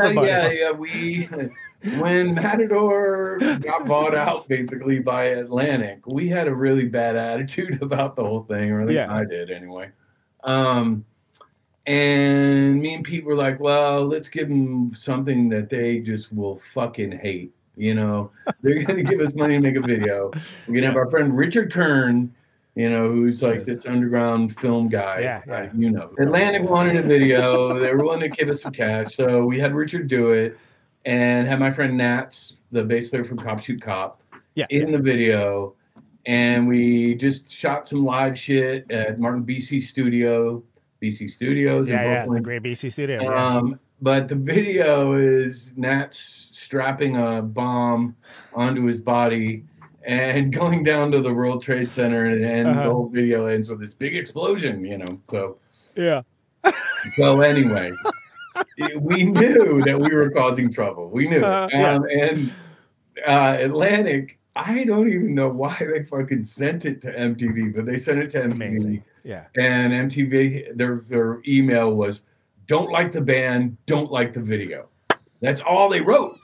When Matador got bought out basically by Atlantic, we had a really bad attitude about the whole thing, or at least I did anyway. And me and Pete were like, well, let's give them something that they just will fucking hate. They're going to give us money to make a video. We're going to have our friend Richard Kern, who's like this underground film guy. Atlantic wanted a video. They were willing to give us some cash. So we had Richard do it and had my friend Nats, the bass player from Cop Shoot Cop, in the video. And we just shot some live shit at Martin BC Studios.
The great BC Studio.
But the video is Nats strapping a bomb onto his body and going down to the World Trade Center, and the whole video ends with this big explosion, So So anyway, we knew that we were causing trouble. We knew it. And Atlantic, I don't even know why they fucking sent it to MTV, but they sent it to MTV.
Amazing. Yeah.
And MTV, their email was, don't like the band, don't like the video. That's all they wrote.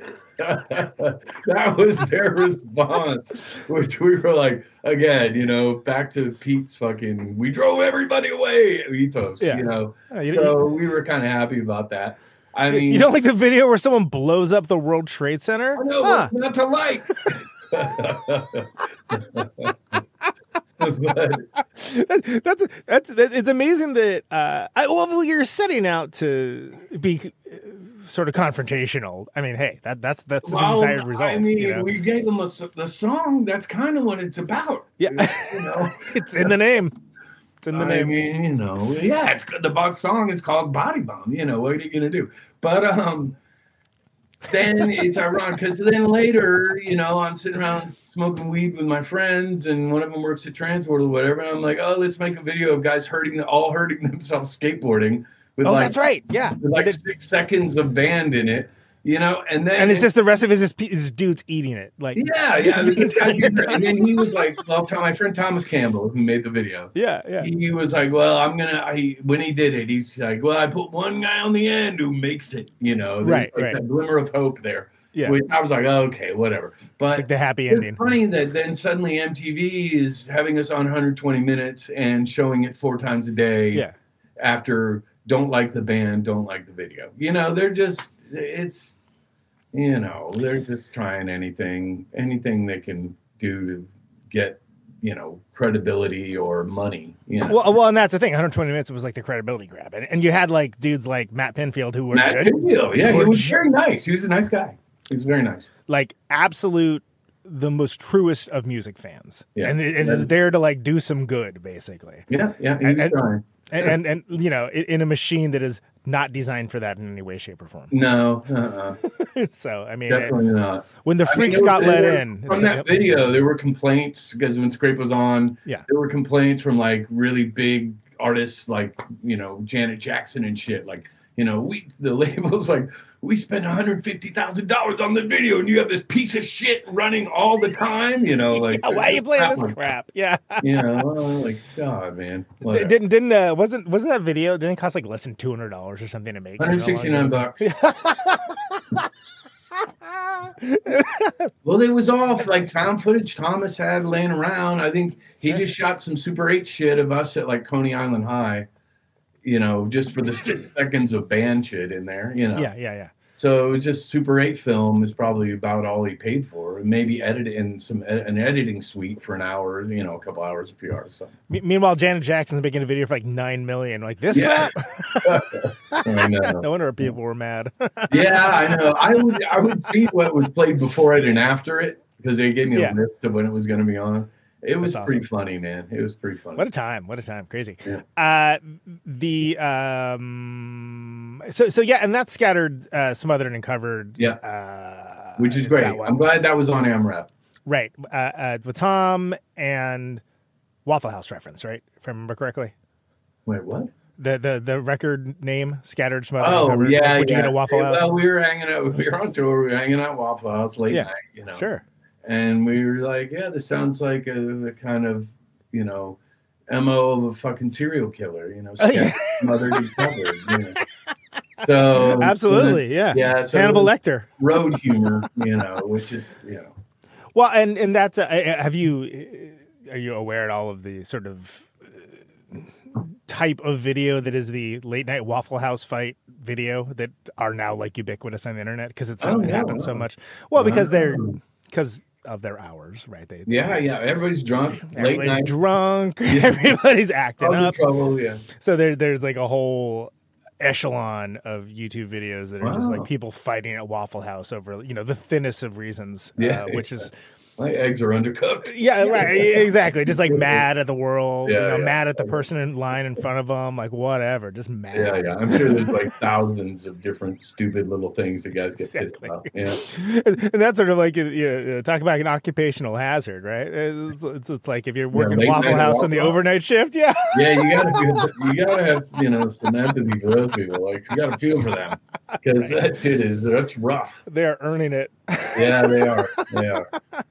That was their response, which we were like, again, back to Pete's fucking, we drove everybody away ethos, So we were kind of happy about that. I mean,
you don't like the video where someone blows up the World Trade Center?
No, what's not to like?
That's it's amazing that you're setting out to be sort of confrontational. I mean, hey, that's the desired result.
I mean, we gave them the song. That's kind of what it's about.
Yeah, it's in the name. It's in the name.
I mean, it's the song is called Body Bomb. What are you gonna do? But then it's ironic because then later, I'm sitting around smoking weed with my friends, and one of them works at Transport or whatever, and I'm like, oh, let's make a video of guys hurting themselves skateboarding with
that's right, yeah,
with like 6 seconds of band in it, and
it's just the rest of his dudes eating it, like
and then he was like, well, my friend Thomas Campbell, who made the video, he was like, well, when he did it, he's like, well, I put one guy on the end who makes it, there's a glimmer of hope there. Yeah. Which I was like, oh, okay, whatever. But
it's like the happy ending.
It's funny that then suddenly MTV is having us on 120 Minutes and showing it 4 times a day.
Yeah.
After don't like the band, don't like the video. They're just they're just trying anything they can do to get credibility or money.
Well, and that's the thing. 120 Minutes was like the credibility grab, and you had like dudes like Matt Pinfield who were
he was very nice. He was a nice guy. He's very nice.
Like absolute, the most truest of music fans. Yeah. And is there to like do some good, basically.
Yeah.
And in a machine that is not designed for that in any way, shape, or form.
No.
So, I mean,
Definitely not.
when the freaks got let in.
From that video, there were complaints because when Scrape was on, there were complaints from like really big artists like, Janet Jackson and shit. Like, the label's like, we spent $150,000 on the video and you have this piece of shit running all the time, like.
Yeah, why are you playing this crap? Yeah.
Like, God, man.
Wasn't that video, didn't it cost like less than $200 or something to make?
$169. Well, it was all like found footage Thomas had laying around. I think he just shot some Super 8 shit of us at like Coney Island High, just for the 6 seconds of band shit in there,
Yeah.
So it was just Super 8 film is probably about all he paid for. And maybe edit in an editing suite for an hour, a couple hours, a few hours. So.
Meanwhile, Janet Jackson's making a video for like $9 million. Like this crap?
I know.
No wonder people were mad.
Yeah, I know. I would see what was played before it and after it because they gave me a list of when it was going to be on. It was pretty funny, man. It was pretty funny.
What a time. Crazy.
Yeah.
So yeah, and that's Scattered, Smothered, and Covered.
Yeah. Which is great. I'm glad that was on AMRAP.
Right. With Tom and Waffle House reference, right? If I remember correctly.
Wait, what?
The record name, Scattered, Smothered, and
Oh,
Covered.
yeah.
Would you get a Waffle House?
Well, we were hanging out. We were on tour. We were hanging out at Waffle House late night,
Sure.
And we were like, yeah, this sounds like a kind of, MO of a fucking serial killer, smothered and covered, So
absolutely,
yeah. So
Hannibal Lecter,
road humor, which is,
Well, and that's are you aware at all of the sort of type of video that is the late night Waffle House fight video that are now like ubiquitous on the internet because it happens so much? Well, because of their hours, right?
Everybody's drunk.
Everybody's
late night.
drunk. Everybody's acting up.
Trouble, yeah.
So there's like a whole echelon of YouTube videos that are just like people fighting at Waffle House over the thinnest of reasons, which is.
My eggs are undercooked.
Yeah, right. Exactly. Just like mad at the world, mad at the person in line in front of them, like whatever, just mad.
Yeah. I'm sure there's like thousands of different stupid little things that guys get pissed about. Yeah.
And that's sort of like, talk about an occupational hazard, right? It's like if you're working at Waffle House on the overnight shift,
Yeah, you gotta have, some empathy for those people. Like, you gotta feel for them. Because that's rough.
They're earning it.
Yeah, they are.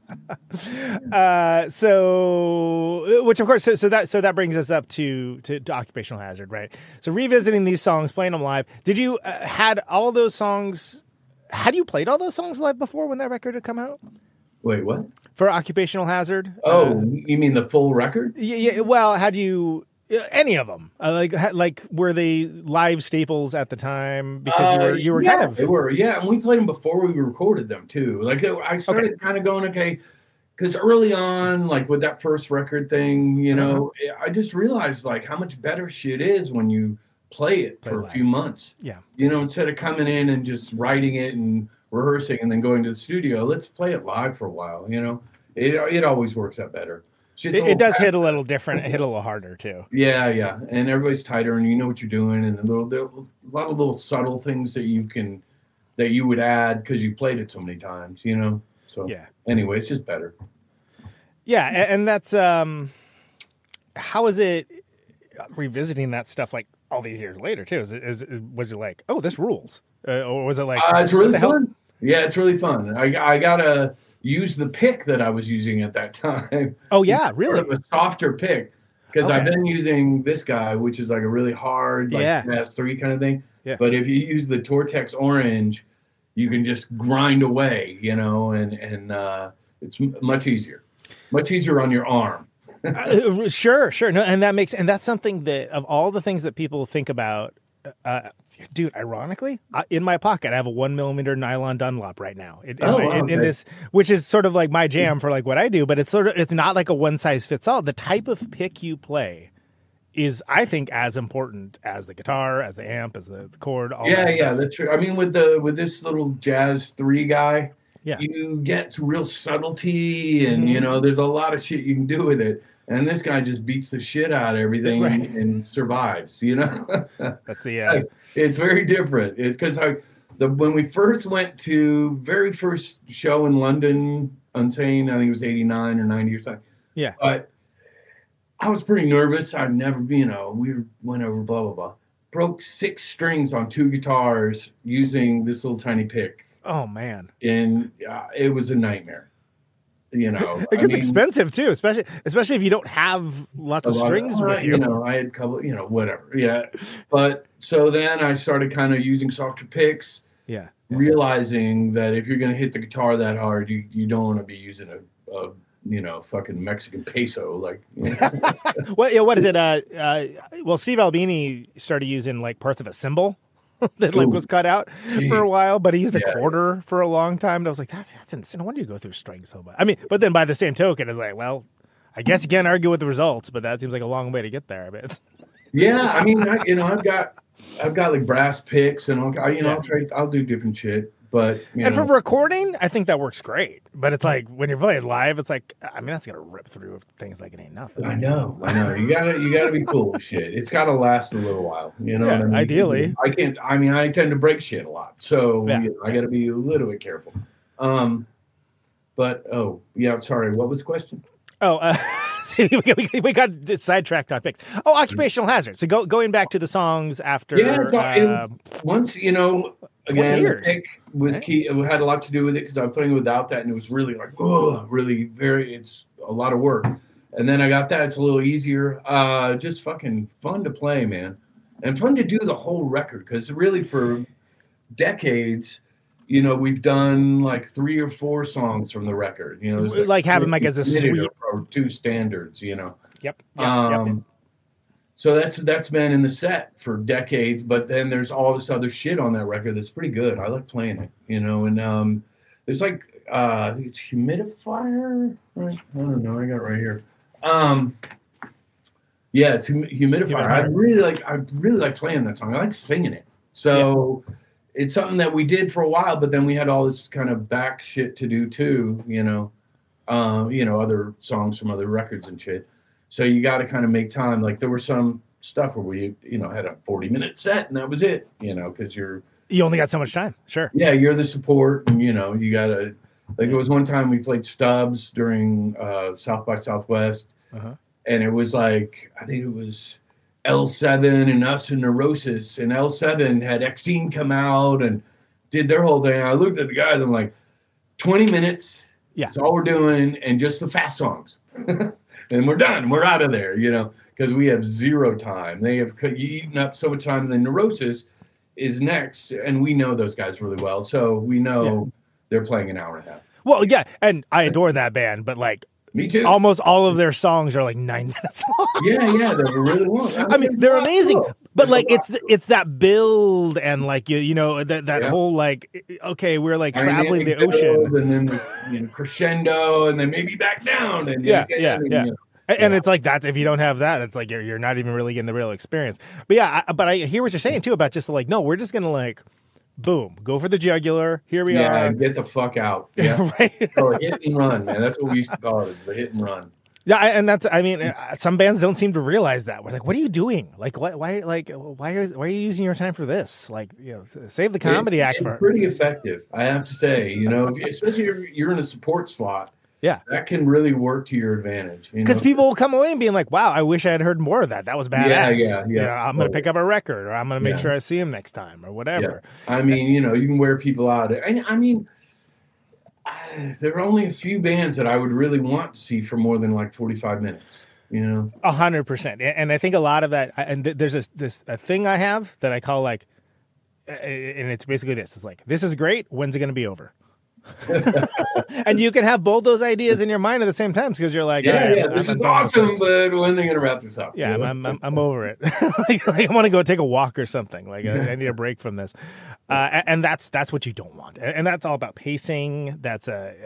So which of course, so that brings us up to occupational hazard, right? So revisiting these songs, playing them live. Did you had all those songs? Had you played all those songs live before when that record had come out?
Wait, what?
For occupational hazard?
Oh, you mean the full record?
Yeah. Well, had you? Any of them? Like were they live staples at the time? Because you were kind of.
They were, and we played them before we recorded them too. Like I started kind of going, okay, because early on, like with that first record thing, I just realized like how much better shit is when you play it for a few months.
Yeah.
Instead of coming in and just writing it and rehearsing and then going to the studio, let's play it live for a while. It always works out better.
It does hit a little different. It hit a little harder too.
Yeah, and everybody's tighter, and you know what you're doing, and a lot of little subtle things that you would add because you played it so many times, So anyway, it's just better.
Yeah, and that's how is it revisiting that stuff like all these years later too? Was it like, oh, this rules, or was it like
it's really fun? Yeah, it's really fun. I gotta use the pick that I was using at that time.
Oh yeah, really?
Sort of a softer pick because I've been using this guy, which is like a really hard, like S3 kind of thing. Yeah. But if you use the Tortex Orange, you can just grind away, and it's much easier on your arm.
Sure. No, and that's something that of all the things that people think about. Dude, ironically, in my pocket, I have a 1mm nylon Dunlop right now. In this, which is sort of like my jam for like what I do, but it's not like a one size fits all. The type of pick you play is, I think, as important as the guitar, as the amp, as the chord. All that stuff.
That's true. I mean, with this little Jazz 3 guy, you get to real subtlety, and you know, there's a lot of shit you can do with it. And this guy just beats the shit out of everything and survives. You know,
that's the.
It's very different. It's because when we first went to very first show in London, Unsane, I think it was 89 or 90 or something.
Yeah.
But I was pretty nervous. I'd never, we went over blah, blah, blah. Broke 6 strings on 2 guitars using this little tiny pick.
Oh, man.
And it was a nightmare. You know,
it gets expensive too, especially if you don't have lots of strings with you.
You know, I had a couple, whatever. Yeah. But so then I started kind of using softer picks.
Yeah.
Realizing that if you're going to hit the guitar that hard, you don't want to be using a fucking Mexican peso. Like,
what is it? Well, Steve Albini started using like parts of a cymbal that like was cut out for a while, but he used a quarter for a long time. And I was like, that's insane. No wonder you go through strings so much. I mean, but then by the same token, it's like, well, I guess you can't argue with the results, but that seems like a long way to get there. But
yeah, I mean, I've got like brass picks, and I'll do different shit. But
for recording, I think that works great. But it's like when you're playing live, it's like, I mean, that's gonna rip through things like it ain't nothing.
I know. You gotta be cool with shit. It's gotta last a little while. You know what I mean?
Ideally.
I can't. I mean, I tend to break shit a lot, so I gotta be a little bit careful. But sorry. What was the question?
We got sidetracked on picks. Oh, occupational hazard. So going back to the songs after.
Yeah, once again,
years.
the pick was key. It had a lot to do with it because I was playing without that, and it was really like, it's a lot of work. And then I got that; it's a little easier. Just fucking fun to play, man, and fun to do the whole record because really for decades. We've done like 3 or 4 songs from the record.
Like having like as a suite
or 2 standards.
Yep.
So that's been in the set for decades. But then there's all this other shit on that record that's pretty good. I like playing it. And there's like I think it's humidifier. Right? I don't know. I got it right here. Yeah, it's humidifier. I really like playing that song. I like singing it. So. Yeah. It's something that we did for a while, but then we had all this kind of back shit to do too, other songs from other records and shit. So you got to kind of make time. Like there were some stuff where we, had a 40-minute set and that was it, because you
only got so much time. Sure.
Yeah. You're the support and, you got to, like there was one time we played Stubbs during South by Southwest. Uh-huh. And it was like, I think it was L7 and us and Neurosis, and L7 had Exene come out and did their whole thing. I looked at the guys, I'm like, 20 minutes, that's all we're doing, and just the fast songs. And we're done. We're out of there, because we have 0 time. They have eaten up so much time, and then Neurosis is next, and we know those guys really well, so we know they're playing an hour and a half.
Well, yeah, and I adore that band, but like,
me too.
Almost all of their songs are like 9 minutes long.
Yeah, they're really long.
I mean, they're amazing, but like it's that build and like that whole like okay, we're like traveling the ocean,
and then crescendo, and then maybe back down, and
And it's like that. If you don't have that, it's like you're not even really getting the real experience. But but I hear what you're saying too about just like no, we're just gonna like. Boom, go for the jugular. Here we are.
Yeah, get the fuck out. Yeah.
Right.
Hit and run, man. That's what we used to call it, the hit and run.
Yeah, and that's, I mean, some bands don't seem to realize that. We're like, what are you doing? Like, why are you using your time for this? Like, save the comedy act for it.
It's pretty effective, I have to say. Especially if you're in a support slot.
Yeah,
that can really work to your advantage.
Because people will come away and being like, "Wow, I wish I had heard more of that. That was badass."
Yeah.
I'm going to pick up a record, or I'm going to make sure I see him next time, or whatever.
Yeah. I mean, you can wear people out. I mean, there are only a few bands that I would really want to see for more than like 45 minutes.
100%, and I think a lot of that. And there's a thing I have that I call like, and it's basically this. It's like, this is great. When's it going to be over? And you can have both those ideas in your mind at the same time because you're like,
this is awesome, but when are they going to wrap this up?
Yeah, I'm over it. like I want to go take a walk or something. Like I need a break from this, and that's what you don't want. And that's all about pacing. That's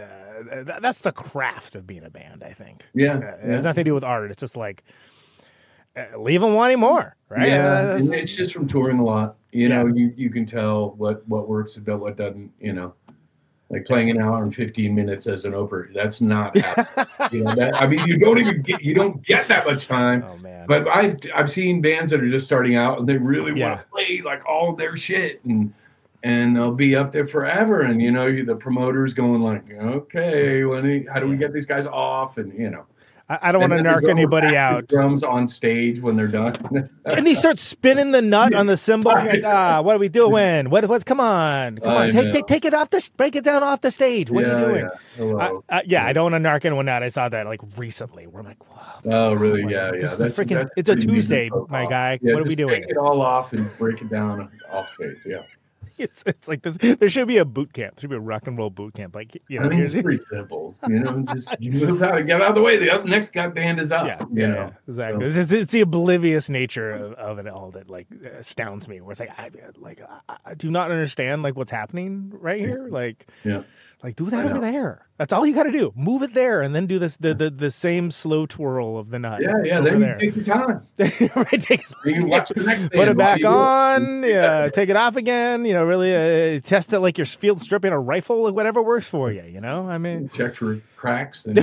the craft of being a band. I think.
It
has nothing to do with art. It's just like leave them wanting more, right?
Yeah, it's just from touring a lot. You can tell what works and what doesn't. Like playing an hour and 15 minutes as an opener. That's not happening. I mean, you don't get that much time.
Oh man.
But I've seen bands that are just starting out and they really want to play like all their shit and they'll be up there forever. And the promoter's going like, okay, how do we get these guys off? And
I don't want to narc anybody out.
Drums on stage when they're done.
And he starts spinning the nut on the cymbal. Like, what are we doing? What? Come on. Take it off break it down off the stage. What are you doing?
Yeah.
I don't want to narc anyone out. I saw that like recently. We're like, wow.
Oh, really? Yeah.
It's a Tuesday, my guy.
Yeah,
what are we doing?
Take it all off and break it down off stage. Yeah.
It's like this. There should be a boot camp. There should be a rock and roll boot camp. Like
it's pretty simple. Just you move out, get out of the way. The next guy band is up.
Yeah, exactly. So. It's the oblivious nature of it all that like astounds me. Where it's like I do not understand like what's happening right here. Like Like do that over there. That's all you got to do. Move it there, and then do this the same slow twirl of the nut.
Yeah. Then you take your time. You watch the next band.
Put it back on. Take it off again. Really test it like you're field stripping a rifle, like whatever works for you. I mean,
check for cracks. And...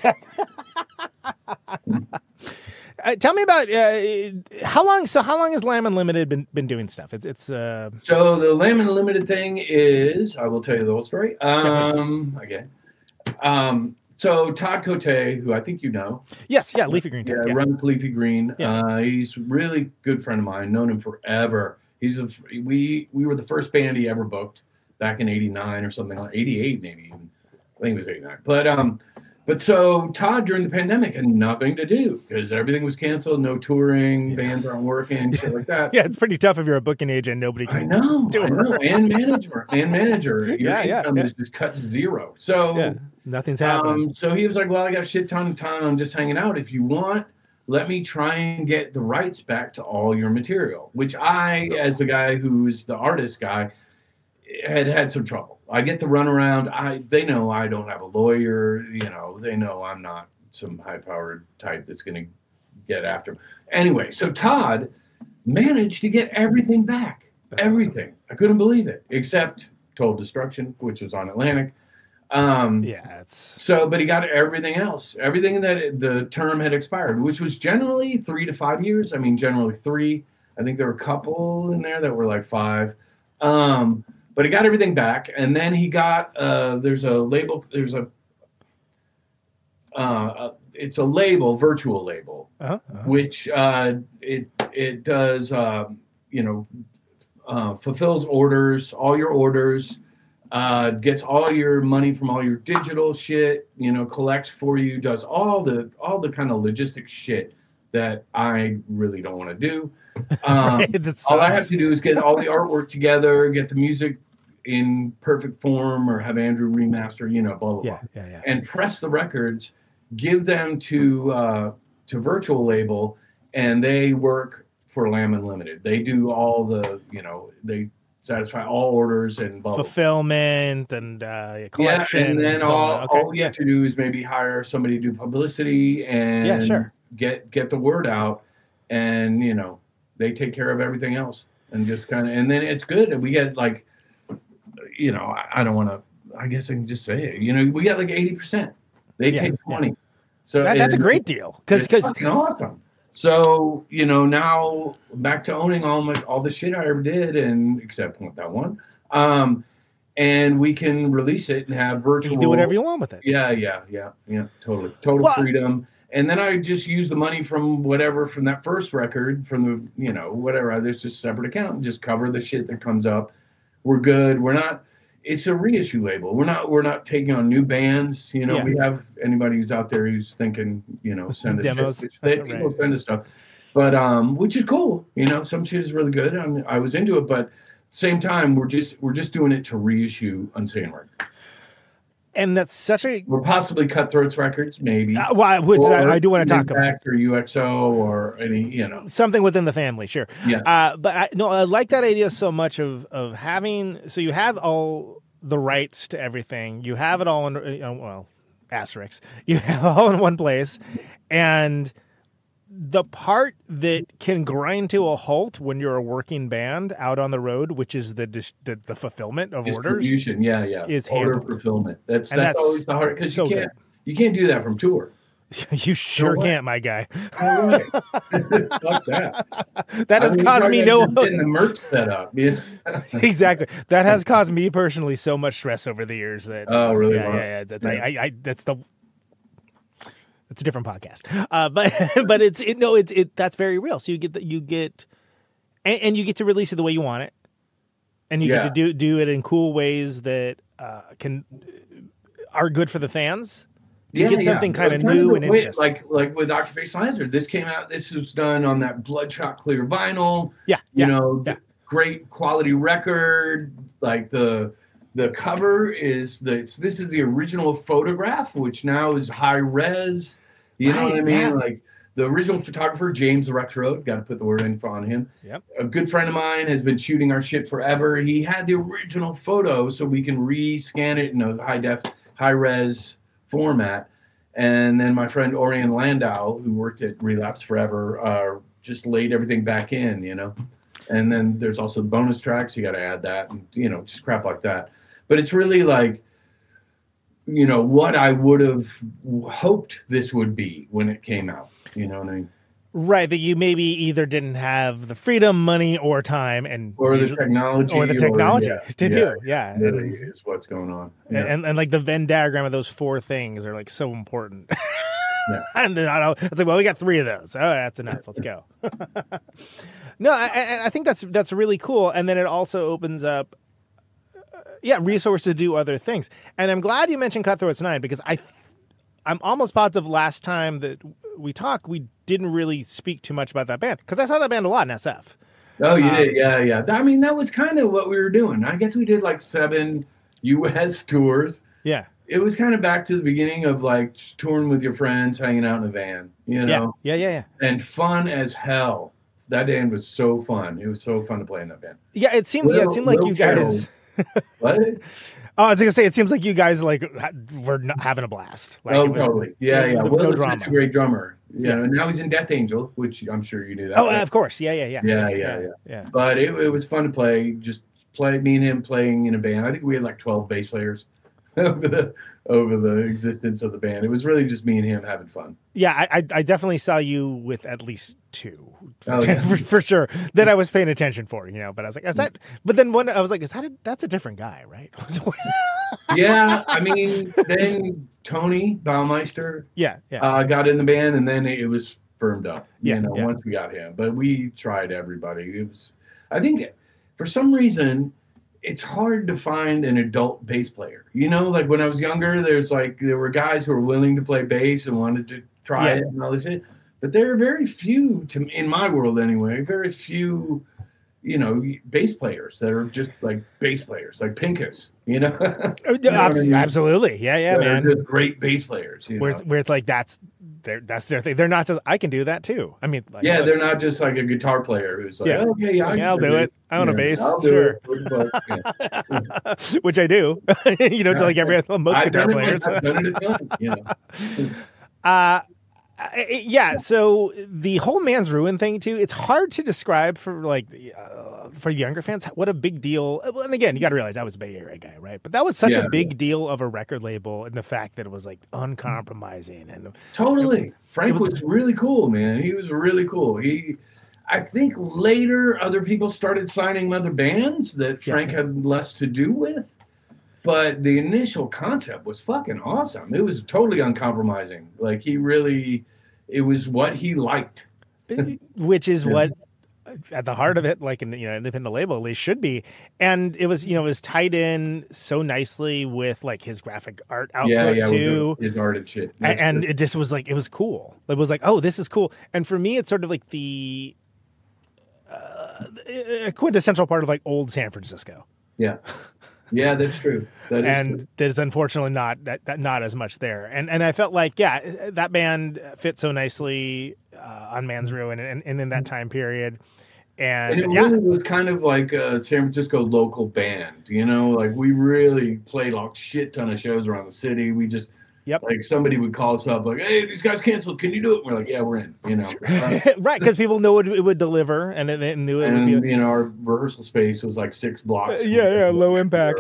tell me about how long has Lamb Unlimited been doing stuff? So
the Lamb Unlimited thing is, I will tell you the whole story. So Todd Cote, who I think you know.
Yes, Leafy Green.
Runs Leafy Green.
Yeah.
He's a really good friend of mine. Known him forever. We were the first band he ever booked back in '89 or something like 88 maybe even. I think it was '89. But so Todd during the pandemic had nothing to do because everything was canceled, no touring, bands aren't working, shit like that.
Yeah, it's pretty tough if you're a booking agent. Nobody can.
I know. And manager. Your income is just cut to zero. So
nothing's happening.
So he was like, "Well, I got a shit ton of time. I'm just hanging out. If you want, let me try and get the rights back to all your material." Which I, as the guy who's the artist guy, had some trouble. I get the runaround. They know I don't have a lawyer. They know I'm not some high-powered type that's going to get after him. Anyway, so Todd managed to get everything back. That's everything. Awesome. I couldn't believe it, except Total Destruction, which was on Atlantic. But he got everything else. Everything that the term had expired, which was generally 3 to 5 years. I mean, generally 3. I think there were a couple in there that were like 5. But he got everything back, and then he got there's a label. It's a label, virtual label, which it does fulfills orders, all your orders, gets all your money from all your digital shit, collects for you, does all the kind of logistic shit that I really don't want to do. All I have to do is get all the artwork together, get the music in perfect form, or have Andrew remaster, blah, blah, blah. And press the records, give them to Virtual Label, and they work for Lamb Unlimited. They do all the, they satisfy all orders and blah,
fulfillment and collection.
Yeah, and then all you have to do is maybe hire somebody to do publicity and get the word out, and, they take care of everything else, and just kind of, and then it's good. And we get like, I don't want to, I guess I can just say it, we get like 80%. They take 20. So
that's a great deal. Because
fucking awesome. So, now back to owning all the shit I ever did, and except that one. And we can release it and have virtual.
You do whatever you want with it.
Yeah. Totally. Total freedom. And then I just use the money from that first record, from the, whatever, there's just a separate account, and just cover the shit that comes up. We're good. We're not, it's a reissue label. We're not taking on new bands. We have anybody who's out there who's thinking, send us
demos.
People send us stuff, but, which is cool. Some shit is really good. I was into it, but at the same time, we're just doing it to reissue Unsane Records.
And that's
or possibly Cutthroats Records, maybe.
I do want to talk about.
Or UXO or any,
something within the family, sure.
Yeah.
But I like that idea so much of having. So you have all the rights to everything. You have it all in asterisks. You have it all in one place, and the part that can grind to a halt when you're a working band out on the road, which is the fulfillment of orders,
yeah,
is
order
handled.
fulfillment. That's always the hard, because
so
you can't do that from tour.
You sure can't, my guy.
All right. Fuck that.
That has caused me no
getting the merch set up.
Exactly. That has caused me personally so much stress over the years. That
really?
Yeah. That's it's a different podcast. But that's very real. So you get and you get to release it the way you want it, and you get to do it in cool ways that are good for the fans. To get something kind of new and interesting.
Like with Occupational Hazard, this came out, this was done on that Bloodshot clear vinyl. Great quality record. Like the cover is this is the original photograph, which now is high res. You know what I mean? Yeah. Like the original photographer, James Rexroad, got to put the word in on him.
Yep.
A good friend of mine has been shooting our shit forever. He had the original photo so we can re-scan it in a high res format. And then my friend Orion Landau, who worked at Relapse forever, just laid everything back in, and then there's also the bonus tracks. You got to add that, and just crap like that. But it's really like what I would have hoped this would be when it came out. You know what I mean?
Right, that you maybe either didn't have the freedom, money, or time,
or the technology
to do. Yeah,
really is what's going on. Yeah.
And like the Venn diagram of those four things are like so important.
Yeah.
And then it's like, well, we got 3 of those. Oh, that's enough. Let's go. No, I think that's really cool, and then it also opens up, resources to do other things. And I'm glad you mentioned Cutthroats 9 because I'm almost positive last time that we talked, we didn't really speak too much about that band because I saw that band a lot in SF.
Oh, you did? Yeah. I mean, that was kind of what we were doing. I guess we did like 7 U.S. tours.
Yeah.
It was kind of back to the beginning of like touring with your friends, hanging out in a van,
Yeah.
And fun as hell. That band was so fun. It was so fun to play in that band.
Yeah, it seemed like you guys.
What?
Oh, I was going to say, it seems like you guys were having a blast. Like,
totally. Yeah. Will's
drama.
such a great drummer. Yeah, and now he's in Death Angel, which I'm sure you knew that.
Oh, of course. Yeah.
Yeah. But it was fun to play. Just me and him playing in a band. I think we had like 12 bass players over the existence of the band. It was really just me and him having fun.
Yeah, I definitely saw you with at least 2 for sure that I was paying attention for, But I was like, is that? But then one, I was like, that's a different guy, right?
Yeah, I mean, then Tony Baumeister, got in the band, and then it was firmed up. Once we got him, but we tried everybody. It was, I think, for some reason, it's hard to find an adult bass player. Like when I was younger, there were guys who were willing to play bass and wanted to try it and all this shit. But there are very few, in my world anyway, very few, bass players that are just like bass players, like Pincus,
Absolutely. Yeah, man.
They're just great bass players.
Where it's like, that's their thing. They're not just, I can do that too. I mean,
they're not just like a guitar player who's like,
I'll do it. I own a bass.
I'll do
sure.
it.
Which I do, to like most guitar players.
I've done it a ton,
so the whole Man's Ruin thing too, it's hard to describe for for younger fans what a big deal. And again, you got to realize I was a Bay Area guy, right? But that was such a big deal of a record label, and the fact that it was like uncompromising and
totally. Frank was really cool, man. He was really cool. I think later other people started signing other bands that Frank had less to do with. But the initial concept was fucking awesome. It was totally uncompromising. Like it was what he liked.
Which is what, at the heart of it, like an independent label at least should be. And it was, it was tied in so nicely with like his graphic art output too.
His art and shit.
And it just was like, it was cool. It was like, oh, this is cool. And for me, it's sort of like the a quintessential part of like old San Francisco.
Yeah. Yeah, that's true.
There's unfortunately not as much there. And I felt like, that band fit so nicely on Man's Ruin and in that time period. And
it really was kind of like a San Francisco local band, like we really played a shit ton of shows around the city. We just
Yep.
Like somebody would call us up like, hey, these guys canceled. Can you do it? We're like, yeah, we're in,
Right, because people know it would deliver, and they knew it would be.
Our rehearsal space was like 6 blocks.
Low impact.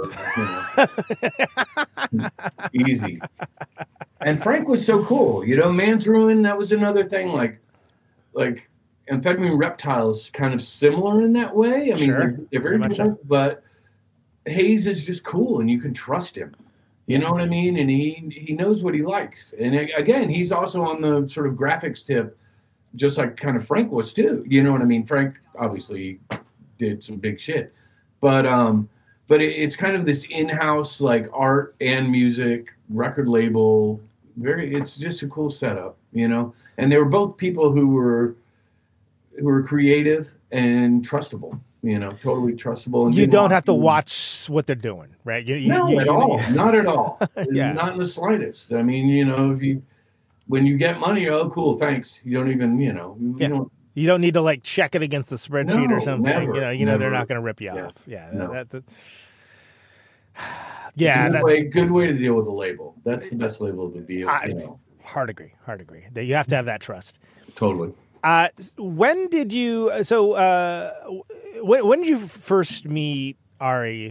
Easy. And Frank was so cool. Man's Ruin, that was another thing. Like Amphetamine Reptiles, kind of similar in that way. I mean,
Sure.
they're very different, but Hayes is just cool, and you can trust him. You know what I mean? And he knows what he likes. And again, he's also on the sort of graphics tip, just like kind of Frank was too. You know what I mean? Frank obviously did some big shit, but it's kind of this in-house like art and music record label. It's just a cool setup, And they were both people who were creative and trustable. Totally trustable. And
you don't have to watch what they're doing, right?
Not at all.
Yeah.
Not in the slightest. I mean, when you get money, oh, cool, thanks. You don't even, you
don't need to like check it against the spreadsheet or something.
Never,
they're not going to rip you off. Yeah.
No.
That's
good way to deal with a label. That's the best label to be.
Hard agree. That you have to have that trust.
Totally.
When did you? So when did you first meet Ari?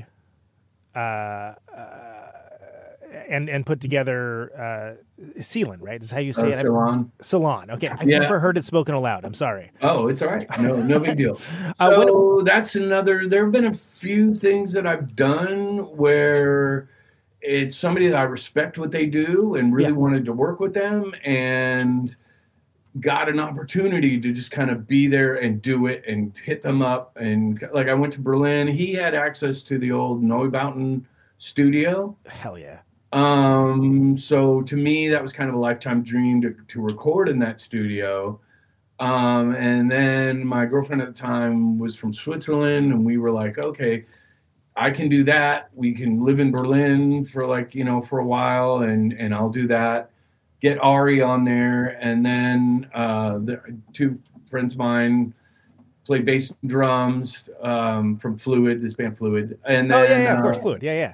And put together Ceylon, right? Is how you say it?
Ceylon.
Ceylon. Okay, I've never heard it spoken aloud. I'm sorry.
Oh, it's all right. No big deal. So that's another. There have been a few things that I've done where it's somebody that I respect what they do and really wanted to work with them and got an opportunity to just kind of be there and do it and hit them up. And like I went to Berlin. He had access to the old Neubauten studio.
Hell yeah.
So to me, that was kind of a lifetime dream to record in that studio. And then my girlfriend at the time was from Switzerland, and we were like, okay, I can do that. We can live in Berlin for for a while, and I'll do that. Get Ari on there, and then two friends of mine played bass and drums from Fluid, this band Fluid, and then
of course, Fluid, yeah.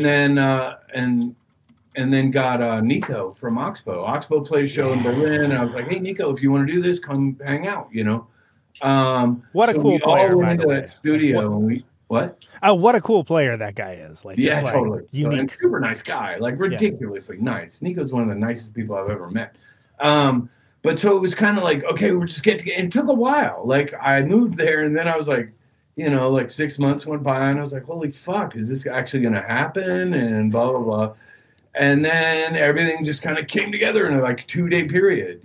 And then got Nico from Oxbow. Oxbow played a show in Berlin, and I was like, hey Nico, if you want to do this, come hang out,
What a cool player, by the way.
That studio, and we. What?
Oh, what a cool player that guy is!
Totally.
Unique,
and super nice guy, like ridiculously nice. Nico's one of the nicest people I've ever met. But so it was kind of like, okay, we're just getting together. It took a while. Like I moved there, and then I was like, like 6 months went by, and I was like, holy fuck, is this actually going to happen? And blah blah blah. And then everything just kind of came together in a 2-day period.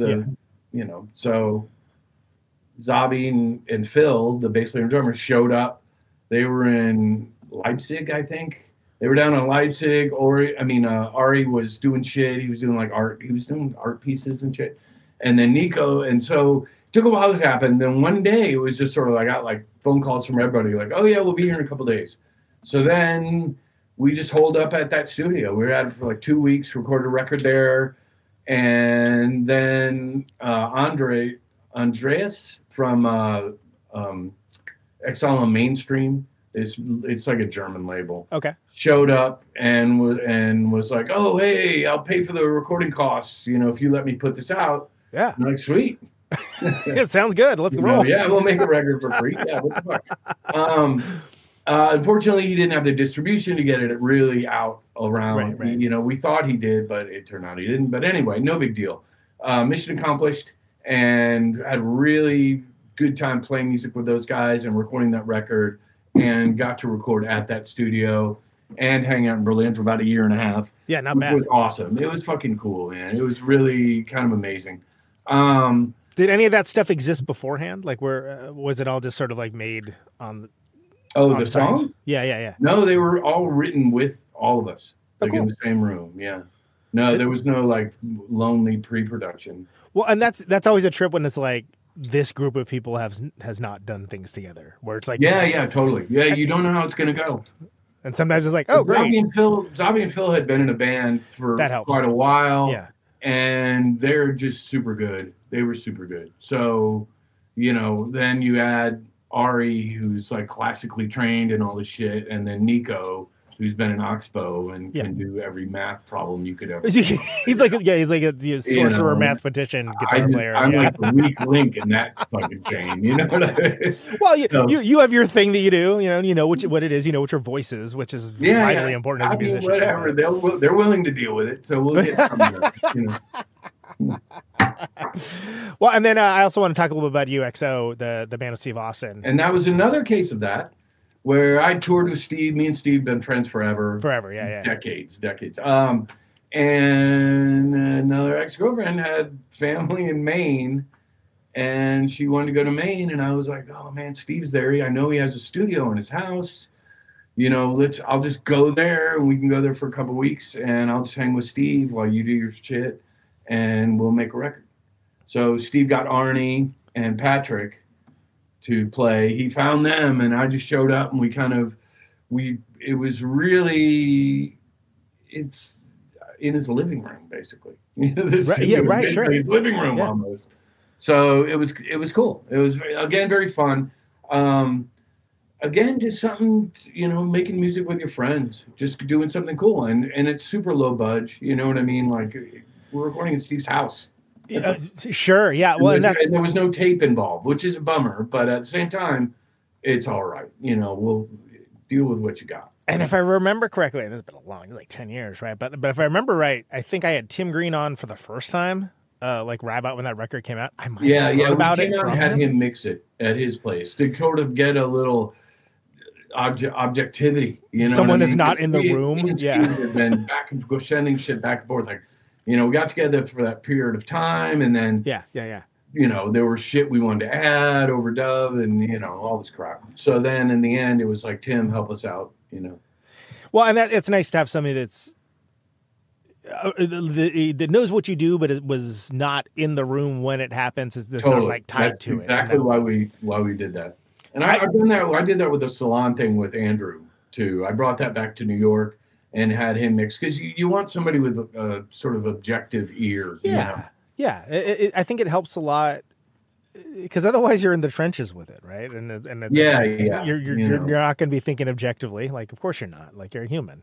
So Zabi and Phil, the bass player and drummer, showed up. They were in Leipzig, I think. They were down in Leipzig. Ari was doing shit. He was doing art. He was doing art pieces and shit. And then Nico. And so it took a while to happen. Then one day it was just sort of I got phone calls from everybody oh yeah, we'll be here in a couple of days. So then we just holed up at that studio. We were at it for 2 weeks, recorded a record there. And then Andreas from Exile on Mainstream. It's like a German label.
Okay.
Showed up and was like, oh hey, I'll pay for the recording costs. If you let me put this out.
Yeah.
I'm like, sweet.
It sounds good. Let's roll.
Yeah, we'll make a record for free. Yeah, what the fuck. Unfortunately, he didn't have the distribution to get it really out around.
Right.
We thought he did, but it turned out he didn't. But anyway, no big deal. Mission accomplished, and had really good time playing music with those guys and recording that record, and got to record at that studio and hang out in Berlin for about a year and a half.
Yeah, not bad.
It was awesome. It was fucking cool, man. It was really kind of amazing.
Did any of that stuff exist beforehand? Where was it all just sort of made on?
The songs?
Yeah.
No, they were all written with all of us,
cool.
In the same room. Yeah. No, there was no lonely pre-production.
Well, and that's always a trip when it's this group of people has not done things together, where it's
yeah, totally. Yeah, you don't know how it's going to go.
And sometimes it's oh, great.
Zabi and Phil had been in a band for quite a while.
Yeah.
And they're just super good. They were super good. So, then you add Ari, who's classically trained and all this shit, and then Nico, who's been in Oxbow and can do every math problem you could ever.
he's like a sorcerer, mathematician, guitar player.
I'm like the weak link in that fucking chain. You know what I mean?
Well, you have your thing that you do. You know what it is. You know what your voice is, which is vitally important as a musician.
Whatever, they're willing to deal with it, so we'll get from there. You know.
Well, and then I also want to talk a little bit about UXO, the band of Steve Austin.
And that was another case of that, where I toured with Steve. Me and Steve been friends forever. Decades. And another ex-girlfriend had family in Maine, and she wanted to go to Maine, and I was like, oh man, Steve's there. I know he has a studio in his house. You know, I'll just go there, and we can go there for a couple of weeks, and I'll just hang with Steve while you do your shit, and we'll make a record. So Steve got Arnie and Patrick to play. He found them, and I just showed up, and it was really, it's in his living room, basically. You know,
sure.
His living room almost. So it was cool. It was, again, very fun. Again, just something, you know, making music with your friends, just doing something cool. And it's super low budge, you know what I mean? Like, we're recording in Steve's house.
Sure, yeah. Well,
and there was no tape involved, which is a bummer. But at the same time, it's all right. You know, we'll deal with what you got.
And if I remember correctly, and it's been a long, like 10 years, right? But if I remember right, I think I had Tim Green on for the first time, like Rabbit when that record came out. I might have heard about it.
I had him mix it at his place to sort of get a little objectivity. You know,
someone that's not in the room.
And then sending shit back and forth, like. You know, we got together for that period of time, and then you know, there was shit we wanted to add, overdub, and you know, all this crap. So then, in the end, it was like, Tim, help us out. You know.
Well, and it's nice to have somebody that's that knows what you do, but it was not in the room when it happens. Is this not like tied to it?
Exactly why we did that. And I've done that. I did that with the Salon thing with Andrew too. I brought that back to New York and had him mix, because you want somebody with a sort of objective ear.
Yeah, you know? I think it helps a lot, because otherwise you're in the trenches with it, right? And you're not going to be thinking objectively. Like, of course you're not. Like, you're a human.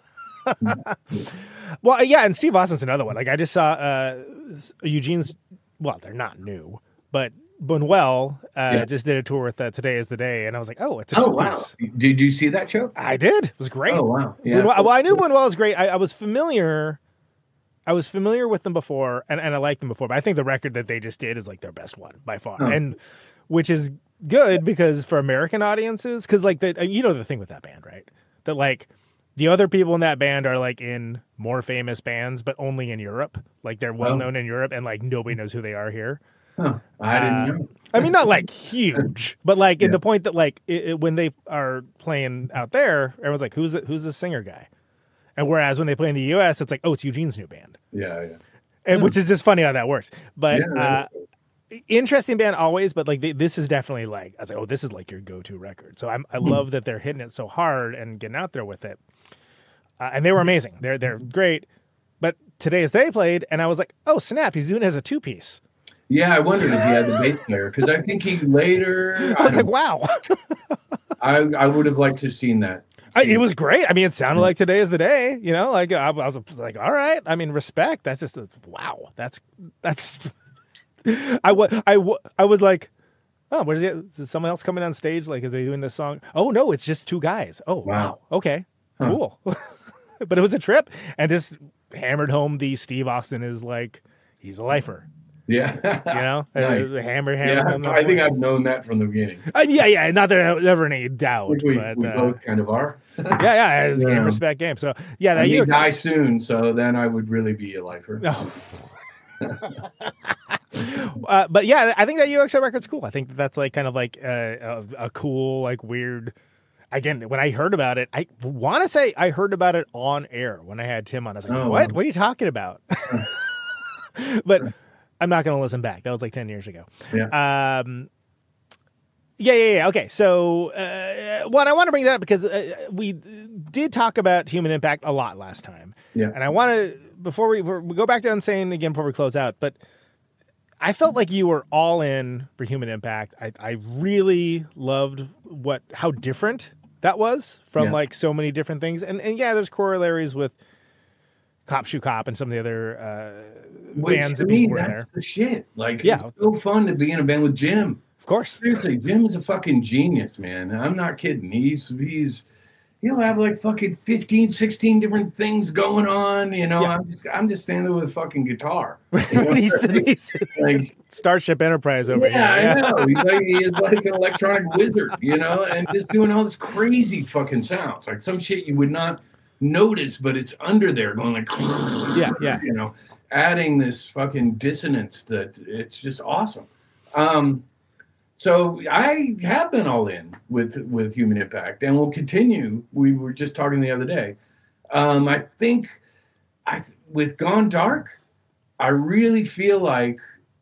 Well, yeah, and Steve Austin's another one. Like, I just saw Eugene's. Well, they're not new, but Buñuel just did a tour with Today Is the Day, and I was like, oh, it's a two-piece.
Wow. Did you see that show?
I did. It was great.
Oh, wow. Yeah.
Well, I knew Buñuel was great. I was familiar with them before, and I liked them before, but I think the record that they just did is like their best one by far, and which is good because for American audiences, because like you know the thing with that band, right? That like the other people in that band are like in more famous bands, but only in Europe. Like they're well known in Europe, and like nobody knows who they are here.
Huh. I didn't know.
I mean, not like huge, but like in the point that like when they are playing out there, everyone's like, who's the singer guy? And whereas when they play in the U.S., it's like, oh, it's Eugene's new band.
Yeah.
And which is just funny how that works. But interesting band always, but like this is definitely like, I was like, oh, this is like your go-to record. So I love that they're hitting it so hard and getting out there with it. And they were amazing. They're great. But Today Is They played, and I was like, oh, snap, he's doing it as a two-piece.
Yeah, I wondered if he had the bass player, because I think he later.
I was like, wow.
I would have liked to have seen that.
It was great. I mean, it sounded like Today Is the Day. You know, like I was like, all right. I mean, respect. That's just wow. That's. I was like, oh, what is it? Is someone else coming on stage? Like, are they doing this song? Oh no, it's just two guys. Oh wow. Okay, cool. But it was a trip, and just hammered home the Steve Austin is like, he's a lifer.
Yeah.
You know?
Nice.
Hammer.
Yeah, I think I've known that from the beginning.
Yeah. Not that I ever any doubt.
We
but,
both kind of are.
Yeah. It's game, respect, game. So, yeah.
That you die soon, so then I would really be a lifer.
But yeah, I think that UXO record's cool. I think that's like kind of like a cool, like weird. Again, when I heard about it, I want to say I heard about it on air when I had Tim on. I was like, what? What are you talking about? But I'm not going to listen back. That was like 10 years ago.
Yeah.
Yeah. Okay. So, I want to bring that up because we did talk about Human Impact a lot last time.
Yeah.
And I want to, before we go back to Unsane again before we close out, but I felt like you were all in for Human Impact. I really loved how different that was from
Yeah.
like so many different things. And yeah, there's corollaries with Cop Shoe Cop and some of the other
Which,
bands
to
that
me,
people were in
that's
there.
the shit. Like,
Yeah.
it's so fun to be in a band with Jim.
Of course.
Seriously, Jim is a fucking genius, man. I'm not kidding. He'll have like fucking 15, 16 different things going on. You know,
Yeah.
I'm just standing there with a fucking guitar. You know?
he's
like,
Starship Enterprise over
yeah,
here.
I know. He is like an electronic wizard, you know, and just doing all this crazy fucking sounds, like some shit you would not notice, but it's under there going like,
yeah.
you know, adding this fucking dissonance that it's just awesome. So I have been all in with Human Impact, and will continue. We were just talking the other day. I think with Gone Dark, I really feel like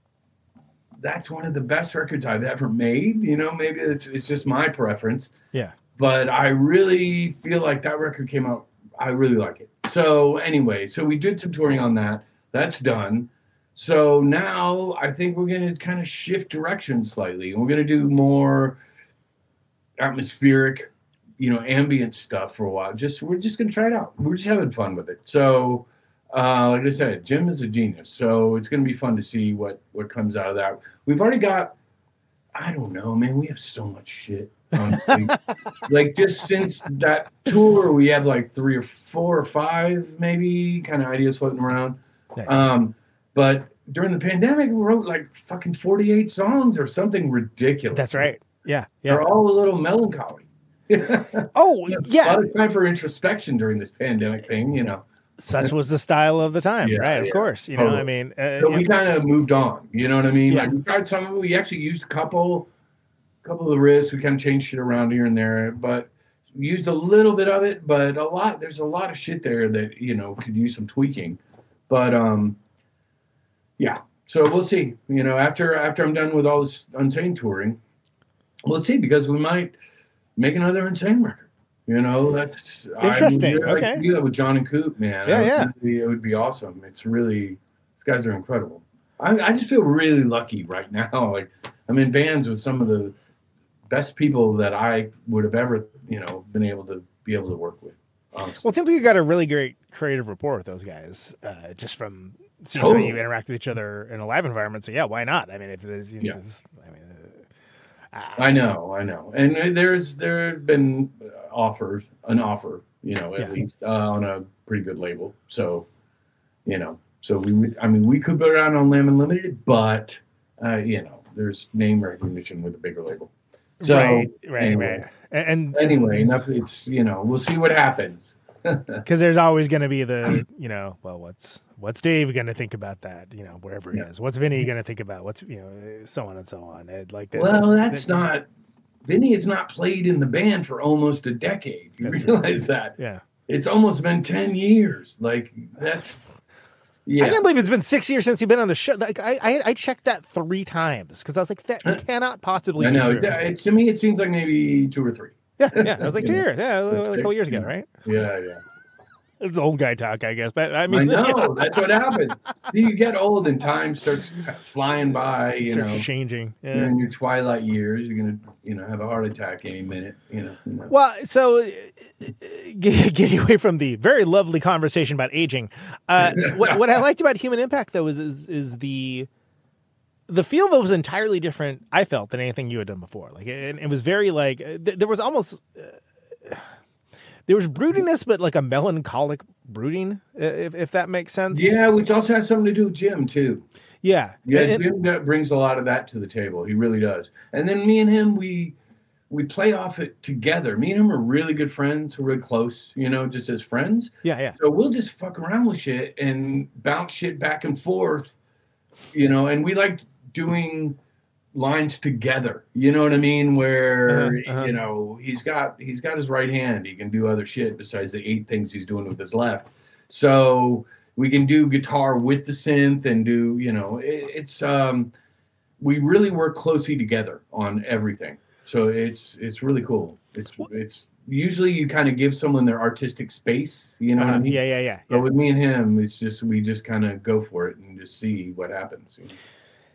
that's one of the best records I've ever made. You know, maybe it's just my preference,
Yeah.
but I really feel like that record came out. I really like it. So anyway, so we did some touring on that. That's done. So now I think we're going to kind of shift direction slightly. We're going to do more atmospheric, you know, ambient stuff for a while. We're just going to try it out. We're just having fun with it. So, like I said, Jim is a genius. So it's going to be fun to see what comes out of that. We've already got, I don't know, man, we have so much shit. Honestly. Like just since that tour, we have like 3 or 4 or 5 maybe kind of ideas floating around.
Nice.
But during the pandemic, we wrote like fucking 48 songs or something ridiculous.
That's right. Yeah.
They're all a little melancholy.
Oh,
A
yeah.
lot of time for introspection during this pandemic thing, you know.
Such was the style of the time,
Yeah,
right? Of
yeah,
course. You know,
totally.
I mean,
So we kind of moved on. You know what I mean?
Yeah.
Like we tried some of it. We actually used a couple of the riffs. We kind of changed shit around here and there, but used a little bit of it. But there's a lot of shit there that, you know, could use some tweaking. But yeah. So we'll see. You know, after I'm done with all this Unsane touring, we'll see, because we might make another Unsane record. You know, that's
Interesting.
I would really like
Okay.
to do that with John and Coop, man.
Yeah.
It would be awesome. It's really, these guys are incredible. I just feel really lucky right now. Like I'm in bands with some of the best people that I would have ever, you know, been able to work with. Honestly.
Well, it seems like you got a really great creative rapport with those guys, just from seeing
Totally.
how you interact with each other in a live environment. So yeah, why not? I mean, if there's,
Yeah.
I mean,
I know. And there have been an offer, you know, at least on a pretty good label. So, you know, we could put it out on Lamb Unlimited, but, you know, there's name recognition with a bigger label. So,
right.
anyway.
And
Anyway, enough. It's, you know, we'll see what happens.
because there's always going to be the, you know, well, what's Dave going to think about that? You know, wherever he is. What's Vinny going to think about? What's, you know, so on and so on.
Vinny has not played in the band for almost a decade. You realize that?
Yeah.
It's almost been 10 years. Like that's. Yeah.
I can't believe it's been 6 years since you've been on the show. Like I checked that 3 times because I was like, that cannot possibly
I
be
know.
true.
To me, it seems like maybe 2 or 3.
Yeah. I was like 2 years. Yeah, like a couple years ago, right?
Yeah.
It's old guy talk, I guess. But I
I
mean,
know. That's what happens. You get old and time starts flying by. You know,
changing. Yeah.
You're in your twilight years. You're gonna, you know, have a heart attack any minute. You know.
Well, so getting away from the very lovely conversation about aging, what I liked about Human Impact though is the feel that was entirely different. I felt than anything you had done before. Like it was very like there was almost. There was broodiness, but like a melancholic brooding, if that makes sense.
Yeah, which also has something to do with Jim too.
Yeah.
Jim brings a lot of that to the table. He really does. And then me and him, we play off it together. Me and him are really good friends. We're really close, you know, just as friends.
Yeah.
So we'll just fuck around with shit and bounce shit back and forth, you know. And we like doing lines together, you know what I mean? Where you know he's got his right hand. He can do other shit besides the 8 things he's doing with his left. So we can do guitar with the synth and do, you know, it's we really work closely together on everything. So it's really cool. It's usually you kind of give someone their artistic space, you know what I mean?
Yeah.
But with me and him, it's just we just kind of go for it and just see what happens. You know?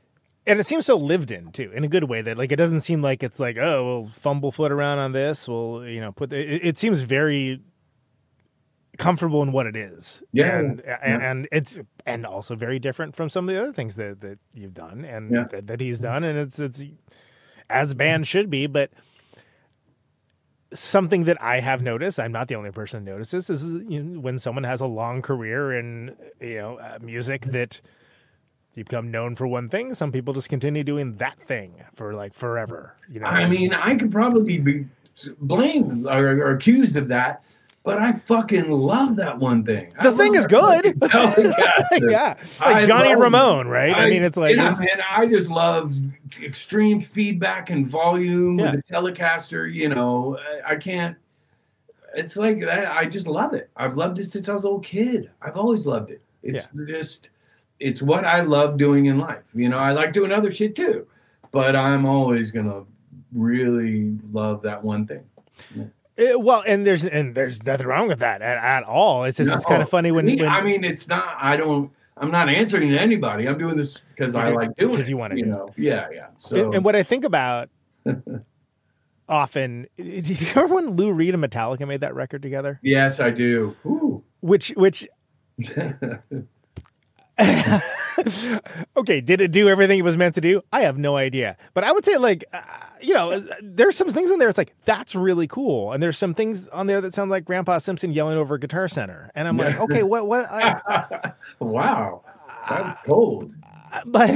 And it seems so lived in too, in a good way. That like it doesn't seem like it's like, oh, we'll fumble foot around on this. We'll put it seems very comfortable in what it is. And it's also very different from some of the other things that you've done and that he's done, and it's as bands should be. But something that I have noticed, I'm not the only person who notices, is when someone has a long career in music that you become known for one thing, some people just continue doing that thing for like forever.
I mean, I could probably be blamed or accused of that, but I fucking love that one thing.
The thing is good. Yeah. Like Johnny Ramone, right? I mean, it's like...
man, I just love extreme feedback and volume with the Telecaster, I can't... It's like that. I just love it. I've loved it since I was a little kid. I've always loved it. It's just... It's what I love doing in life. I like doing other shit too, but I'm always going to really love that one thing.
Well, and there's nothing wrong with that at all. It's just it's kind of funny when
I mean, it's not. I'm not answering to anybody. I'm doing this because I like doing it. Because
you want to do it.
Yeah. So,
and what I think about often, did you remember when Lou Reed and Metallica made that record together?
Yes, I do. Ooh.
Which. Okay, did it do everything it was meant to do? I have no idea. But I would say, like, there's some things in there. It's like, that's really cool. And there's some things on there that sound like Grandpa Simpson yelling over Guitar Center. And I'm like, okay, what?
Wow. That's cold.
But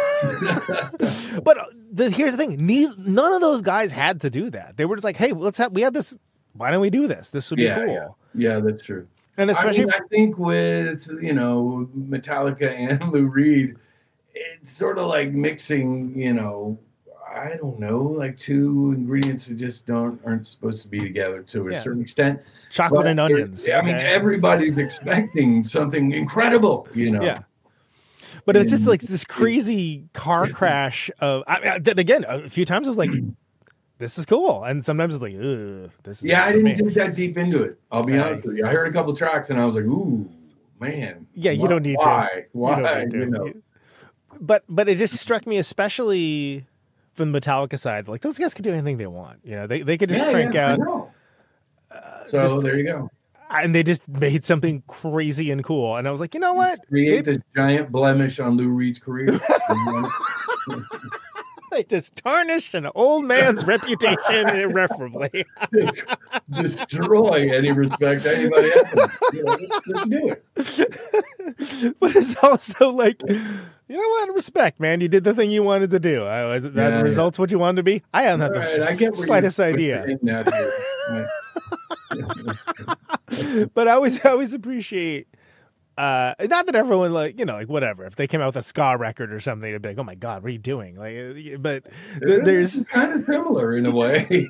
here's the thing. None of those guys had to do that. They were just like, hey, we have this. Why don't we do this? This would be cool.
Yeah, that's true.
And especially,
I think with Metallica and Lou Reed, it's sort of like mixing, I don't know, like two ingredients that just aren't supposed to be together to a certain extent.
Chocolate and onions.
I mean, everybody's expecting something incredible,
Yeah. But it's just like this crazy car crash of. Then again, a few times I was like, this is cool. And sometimes it's like, ugh, this is.
Yeah, I didn't dig that deep into it. I'll be honest with you. I heard a couple tracks and I was like, ooh, man.
Yeah, you don't need to.
Why?
But it just struck me, especially from the Metallica side, like those guys could do anything they want. They could just crank out.
I know. So there you go.
And they just made something crazy and cool. And I was like, you know what?
Create this giant blemish on Lou Reed's career.
They just tarnished an old man's reputation irreparably.
Destroy any respect anybody has. Let's do it.
But it's also like, you know what? Respect, man. You did the thing you wanted to do. The results what you wanted to be? I have not the slightest idea. But I always appreciate. Not that everyone like whatever. If they came out with a ska record or something, it'd be like, oh my god, what are you doing? Like, but there's
kind of similar in a way.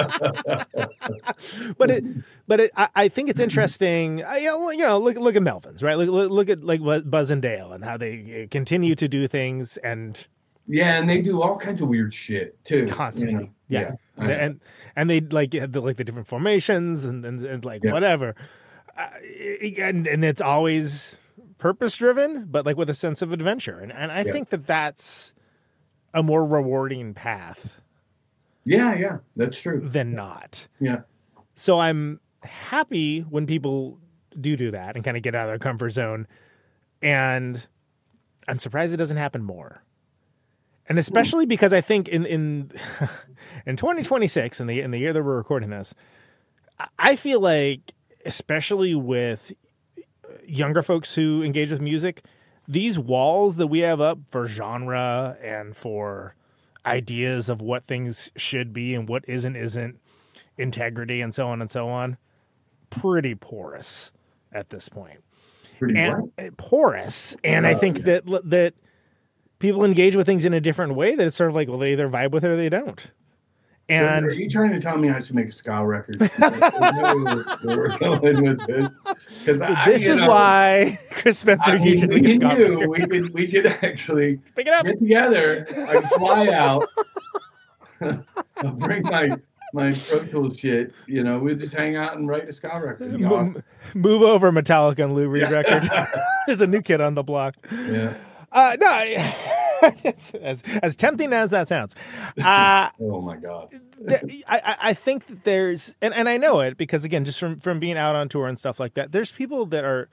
I think it's interesting. Look at Melvins, right? Look at like Buzz and Dale and how they continue to do things and.
Yeah, and they do all kinds of weird shit too.
Constantly, and they like have the different formations and like whatever. And it's always purpose driven, but like with a sense of adventure. And I think that's a more rewarding path.
Yeah, that's true.
Than not.
Yeah.
So I'm happy when people do that and kind of get out of their comfort zone. And I'm surprised it doesn't happen more. And especially because I think in 2026, in the year that we're recording this, I feel like, especially with younger folks who engage with music, these walls that we have up for genre and for ideas of what things should be and what isn't, integrity and so on, pretty porous at this point. Porous. And I think that people engage with things in a different way that it's sort of like, well, they either vibe with it or they don't. And
so are you trying to tell me I should make a ska record? We're going with this.
So this is why Chris Spencer usually makes ska record.
We could actually
pick it up,
get together. I can fly out. I'll bring my Pro Tools shit. We'll just hang out and write a ska record.
Move over, Metallica and Lou Reed record. There's a new kid on the block.
Yeah.
No, as tempting as that sounds.
Oh my God.
I think that there's, and I know it because again, just from being out on tour and stuff like that, there's people that are,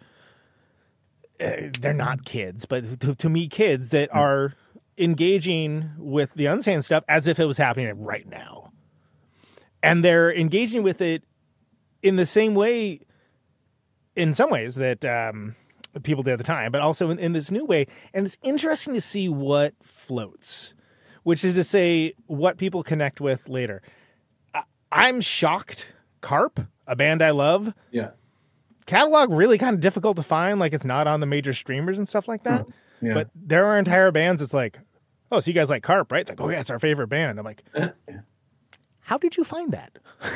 they're not kids, but to me, kids that are engaging with the Unsane stuff as if it was happening right now. And they're engaging with it in the same way, in some ways, that people did at the time, but also in this new way. And it's interesting to see what floats, which is to say what people connect with later. I'm shocked. Carp, a band I love.
Yeah.
Catalog really kind of difficult to find. Like it's not on the major streamers and stuff like that.
Yeah.
But there are entire bands. It's like, oh, so you guys like Carp, right? It's like, oh yeah, it's our favorite band. I'm like, how did you find that?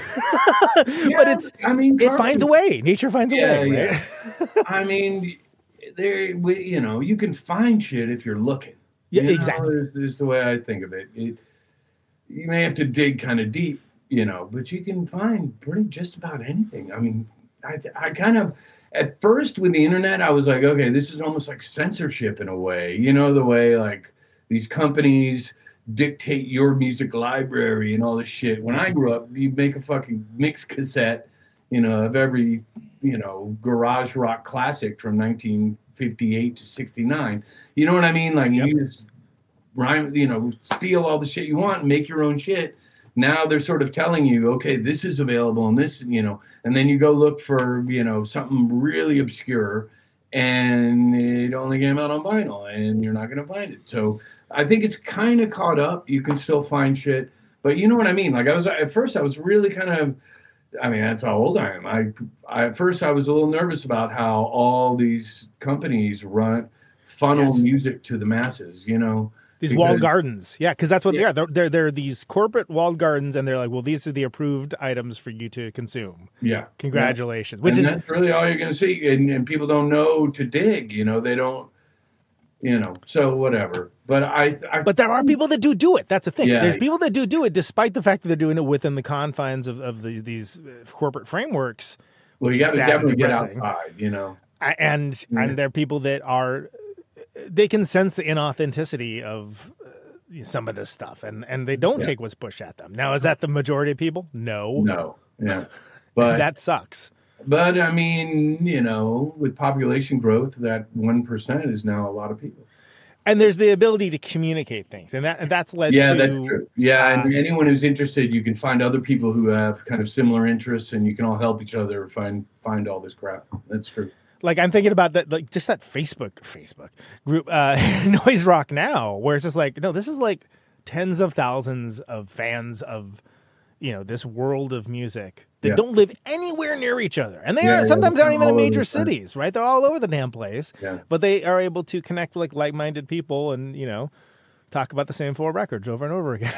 But it finds a way. Nature finds a way, right?
Yeah. I mean, you can find shit if you're looking.
Yeah, exactly.
Is the way I think of it. You may have to dig kind of deep, but you can find pretty just about anything. I mean, I kind of, at first with the internet, I was like, okay, this is almost like censorship in a way. The way like these companies dictate your music library and all this shit. When I grew up, you'd make a fucking mix cassette, of every, garage rock classic from 1958 to 69. You know what I mean? Like you just steal all the shit you want and make your own shit. Now they're sort of telling you, okay, this is available and this, and then you go look for, something really obscure and it only came out on vinyl and you're not going to find it. So I think it's kind of caught up. You can still find shit, but you know what I mean? Like at first I was really kind of, that's how old I am. At first I was a little nervous about how all these companies funnel music to the masses,
These walled gardens. Yeah, because that's what they are. They're these corporate walled gardens, and they're like, well, these are the approved items for you to consume. Yeah. Congratulations.
Yeah. That's really all you're going to see. And people don't know to dig, they don't, so whatever. But
but there are people that do it. That's the thing. Yeah. There's people that do it despite the fact that they're doing it within the confines of these corporate frameworks.
Well, you got to definitely get outside,
And there are people that are, they can sense the inauthenticity of some of this stuff, and they don't take what's pushed at them. Now, is that the majority of people? No. Yeah. But that sucks.
But I mean, with population growth, that 1% is now a lot of people.
And there's the ability to communicate things, and that's led to...
Yeah, that's true. Yeah, and anyone who's interested, you can find other people who have kind of similar interests, and you can all help each other find all this crap. That's true.
Like I'm thinking about that, like just that Facebook group, Noise Rock Now, where it's just like, no, this is like tens of thousands of fans of, this world of music that don't live anywhere near each other, and they sometimes aren't even in major cities, right? They're all over the damn place, but they are able to connect with like-minded people, and talk about the same 4 records over and over again.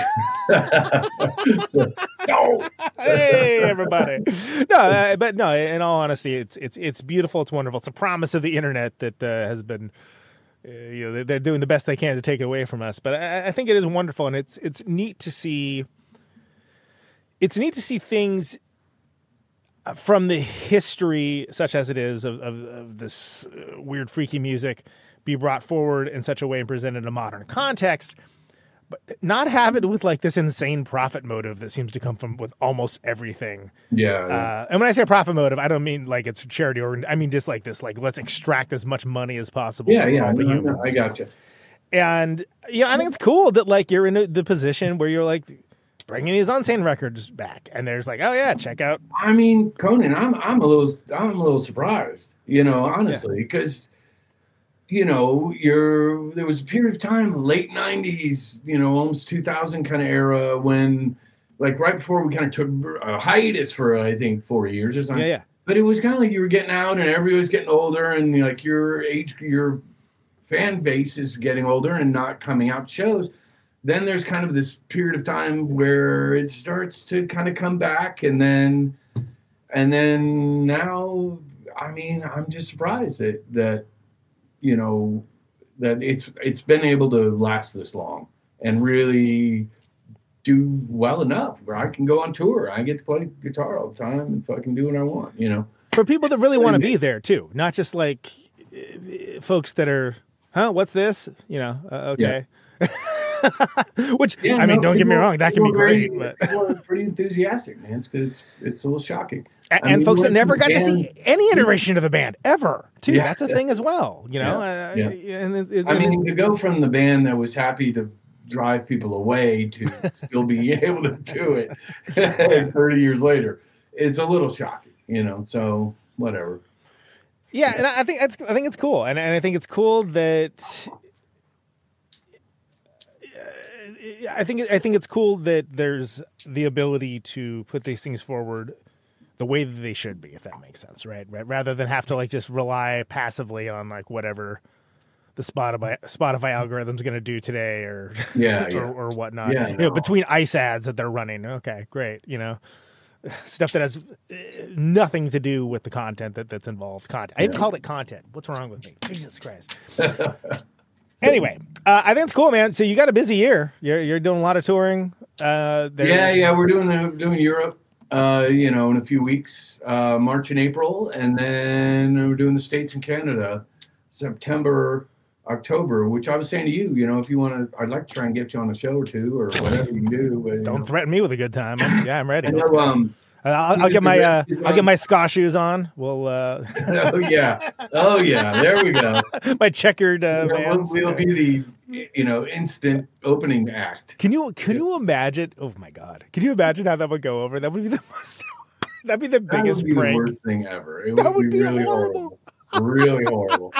Hey, everybody! But no. In all honesty, it's beautiful. It's wonderful. It's a promise of the internet that has been, they're doing the best they can to take it away from us. But I think it is wonderful, and it's neat to see. It's neat to see things from the history, such as it is, of this weird, freaky music, be brought forward in such a way and presented in a modern context, but not have it with like this insane profit motive that seems to come from with almost everything. Yeah. And when I say profit motive, I don't mean like it's a charity, or I mean just like this, like let's extract as much money as possible. From all the humans.
I gotcha.
And I think it's cool that like you're in the position where you're like bringing these Unsane records back, and there's like, oh yeah, check out.
I mean, Conan, I'm a little surprised, honestly, because. There was a period of time, late 90s, almost 2000 kind of era when, like, right before we kind of took a hiatus for, I think, 4 years or something. Yeah. But it was kind of like you were getting out and everybody was getting older, and, like, your fan base is getting older and not coming out to shows. Then there's kind of this period of time where it starts to kind of come back, and then now, I mean, I'm just surprised that that it's been able to last this long and really do well enough where I can go on tour. I get to play guitar all the time and fucking do what I want,
For people that really want to be there too, not just like folks that are huh? What's this? Okay. Which, don't get me wrong, that can be great. But
people are pretty enthusiastic, man. It's a little shocking.
And folks that never got to see any iteration of the band ever, too. Yeah, that's a thing as well,
to go from the band that was happy to drive people away to still be able to do it 30 years later, it's a little shocking, so whatever.
Yeah, and I think it's cool. And I think it's cool that I think it's cool that there's the ability to put these things forward the way that they should be, if that makes sense, right? Rather than have to just rely passively on whatever the Spotify algorithm's going to do today or whatnot. Yeah, between ice ads that they're running. Okay, great. Stuff that has nothing to do with the content that's involved. I even called it content. What's wrong with me? Jesus Christ. Anyway, I think it's cool, man. So you got a busy year. You're doing a lot of touring.
We're doing Europe. In a few weeks, March and April, and then we're doing the States and Canada, September, October. Which I was saying to you, if you want to, I'd like to try and get you on a show or two or whatever you do. But,
don't threaten me with a good time. I'm ready. I'll get my ska shoes on. We'll.
Oh yeah. There we go.
My checkered Vans.
We'll be the instant opening act.
Can you imagine? Oh my God! Can you imagine how that would go over? That would be the most. That'd be the biggest prank.
The worst thing ever. It would be really horrible. Really horrible.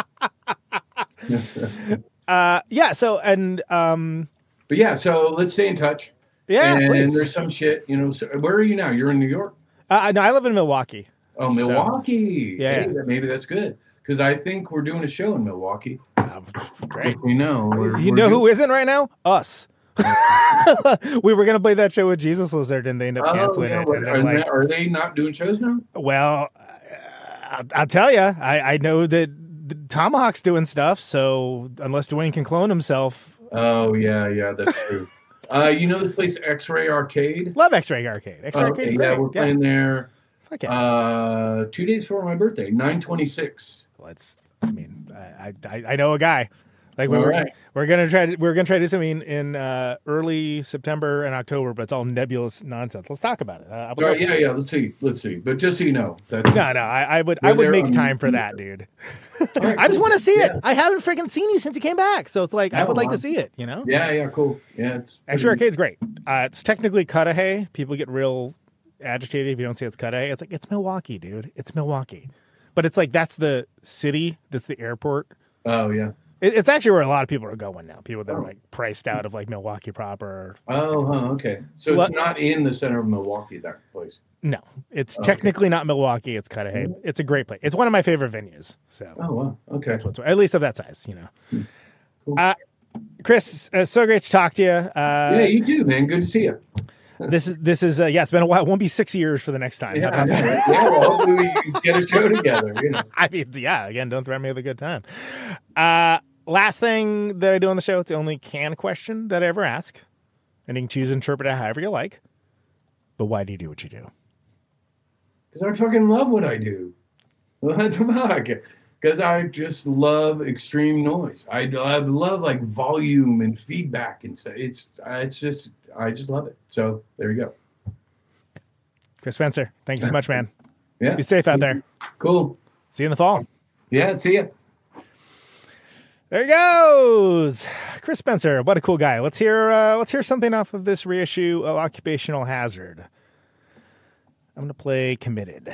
So and.
But yeah. So let's stay in touch.
Yeah,
and
please.
There's some shit, So where are you now? You're in New York?
No, I live in Milwaukee.
Oh, Milwaukee.
So, yeah.
Hey, maybe that's good. Because I think we're doing a show in Milwaukee.
Great.
We know.
Who isn't right now? Us. We were going to play that show with Jesus Lizard, and they ended up canceling it. And
are they not doing shows now?
Well, I'll tell you. I know that Tomahawk's doing stuff, so unless Dwayne can clone himself.
Oh, yeah, that's true. This place, X-Ray Arcade?
Love X-Ray Arcade. X-Ray Arcade's great.
Yeah, we're playing there 2 days before my birthday, 9/26.
Well, I know a guy. We're gonna try to do something in early September and October, but it's all nebulous nonsense. Let's talk about it.
Let's see. But just so you know,
I would make time for that, dude. Right, I just want to see it. I haven't freaking seen you since you came back, so it's I would like to see it.
Yeah, cool. Yeah,
X-Ray Arcade's great. It's technically Cudahy. People get real agitated if you don't say it's Cudahy. It's Milwaukee, dude. It's Milwaukee, but it's that's the city. That's the airport.
Oh yeah.
It's actually where a lot of people are going now. People that are priced out of Milwaukee proper.
Okay. So it's not in the center of Milwaukee, that place.
No, it's technically not Milwaukee. It's Cudahy. It's a great place. It's one of my favorite venues. So.
Oh wow. Okay.
At least of that size,
Cool.
Chris, so great to talk to you.
Yeah, you too, man. Good to see you.
This is it's been a while. It won't be 6 years for the next time.
Yeah, well, hopefully we get a show together.
Again, don't threaten me with a good time. Last thing that I do on the show, it's the only canned question that I ever ask. And you can choose to interpret it however you like. But why do you do what you do?
Because I fucking love what I do. Because I just love extreme noise. I love volume and feedback and stuff. I just love it. So there you go.
Chris Spencer, thank you so much, man.
Yeah.
Be safe out there.
Cool.
See you in the fall.
Yeah, see ya.
There he goes. Chris Spencer, what a cool guy. Let's hear something off of this reissue of Occupational Hazard. I'm going to play Committed.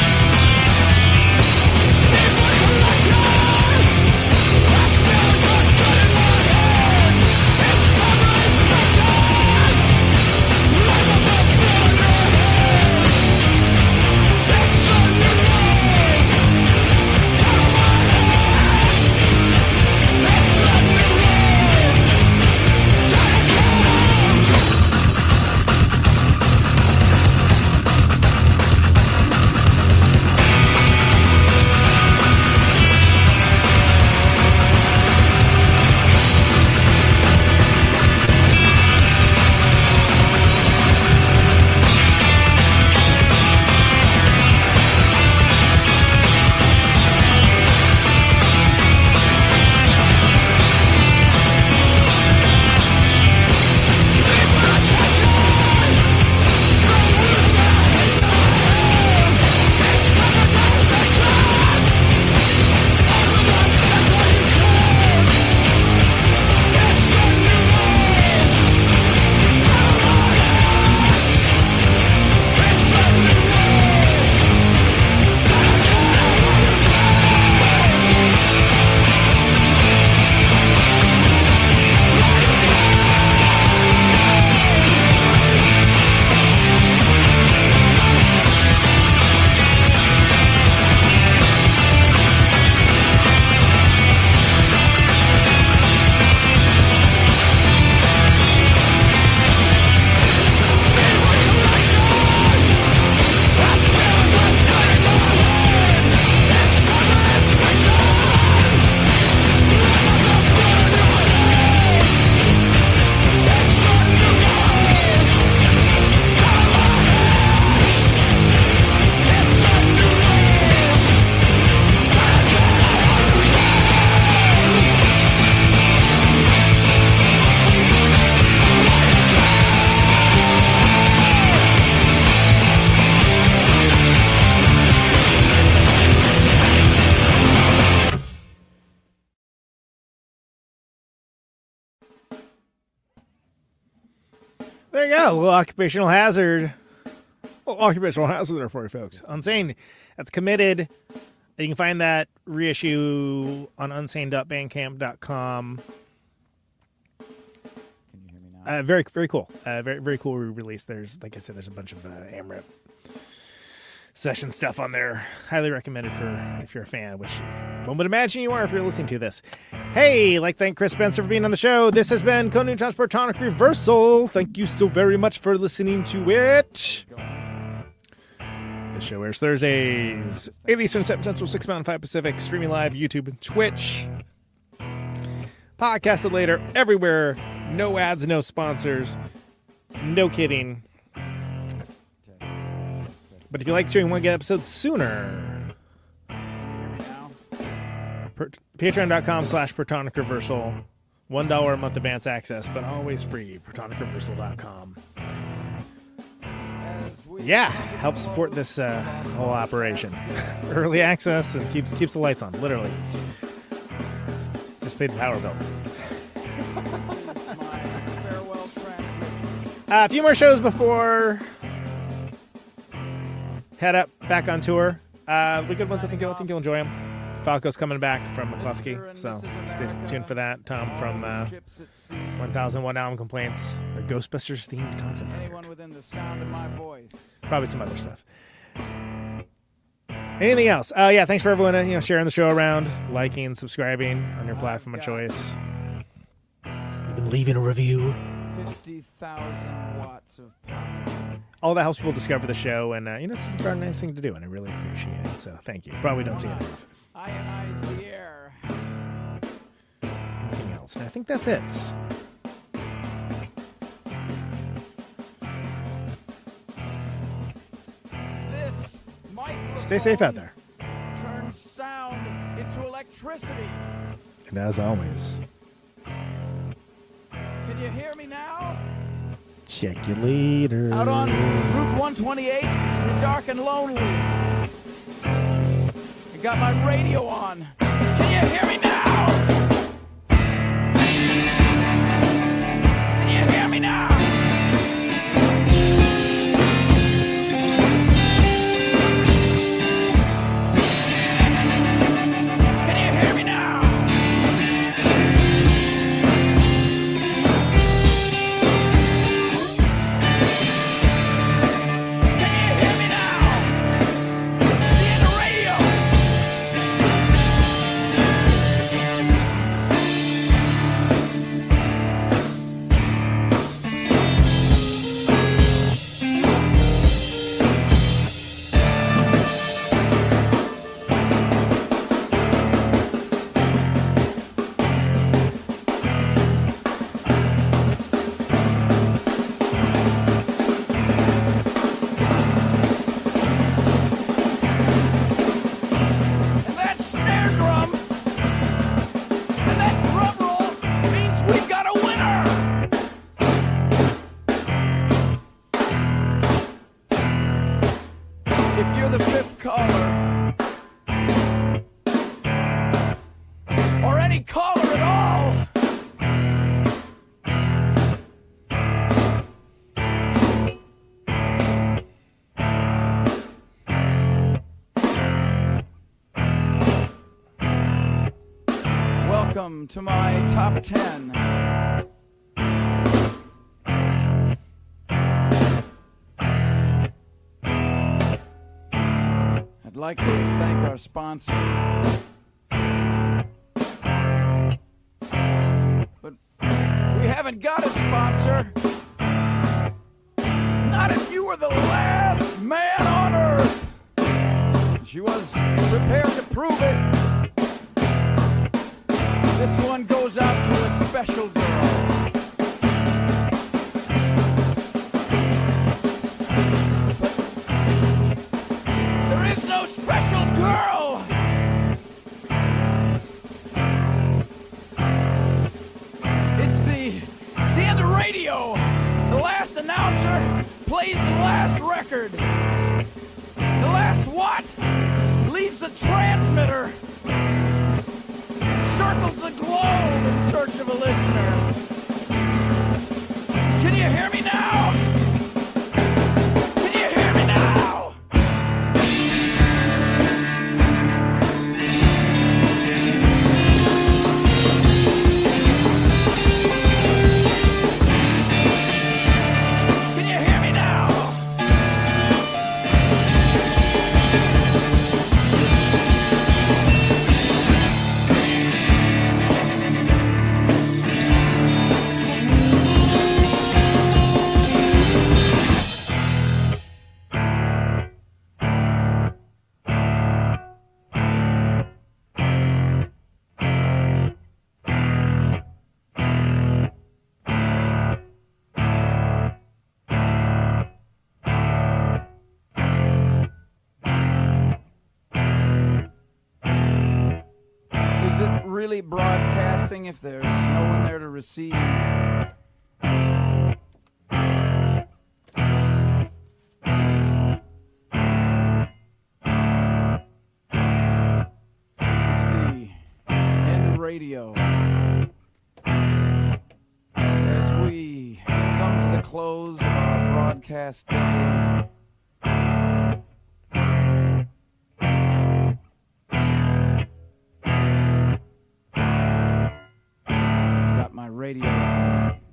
It was a lifetime. I smell good.
There you go. A little occupational hazard. Occupational hazard there for you folks. Unsane. That's Committed. You can find that reissue on unsane.bandcamp.com.
Can you hear me now?
Very, very cool. Very cool re-release. There's, like I said, there's a bunch of AMRAP session stuff on there. Highly recommended for if you're a fan, which one would imagine you are if you're listening to this. Hey, I'd like to thank Chris Spencer for being on the show. This has been Conan Newton's Protonic Reversal. Thank you so very much for listening to it. The show airs Thursdays, 8 Eastern, 7 Central, 6 Mountain, 5 Pacific, streaming live, YouTube and Twitch. Podcasted later, everywhere. No ads, no sponsors. No kidding. But if you like the show and want to get episodes sooner, patreon.com/Protonic Reversal. $1 a month advance access, but always free. ProtonicReversal.com. Yeah, help support this whole operation. Early access and keeps the lights on, literally. Just paid the power bill. A few more shows before head up back on tour. We good ones. I think you'll enjoy them. Falco's coming back from McCluskey, so stay tuned for that. Tom from 1001 Album Complaints, a Ghostbusters themed concept. Probably some other stuff. Anything else? Yeah, thanks for everyone sharing the show around, liking, subscribing on your platform of choice, even leaving a review.
50,000 watts of power.
All that helps people discover the show, and it's just a darn nice thing to do, and I really appreciate it. So thank you. Probably don't see it enough.
Ionize the air.
Anything else? And I think that's it.
This
Stay safe out there.
Turns sound into electricity.
And as always,
can you hear me now?
Check you later.
Out on Route 128, you're dark and lonely. You got my radio on. Can you hear me now? Can you hear me now? Can you hear me now? Welcome to my top 10. I'd like to thank our sponsor. But we haven't got a sponsor. Not if you were the last man on earth. She was prepared to prove it. This one goes out to a special girl. But there is no special girl. It's the end of radio. The last announcer plays the last record. The last what? Leaves the transmitter. Circles the globe in search of a listener. Can you hear me now? Is it really broadcasting if there's no one there to receive? It's the end of radio. As we come to the close of our broadcast day, got my radio on.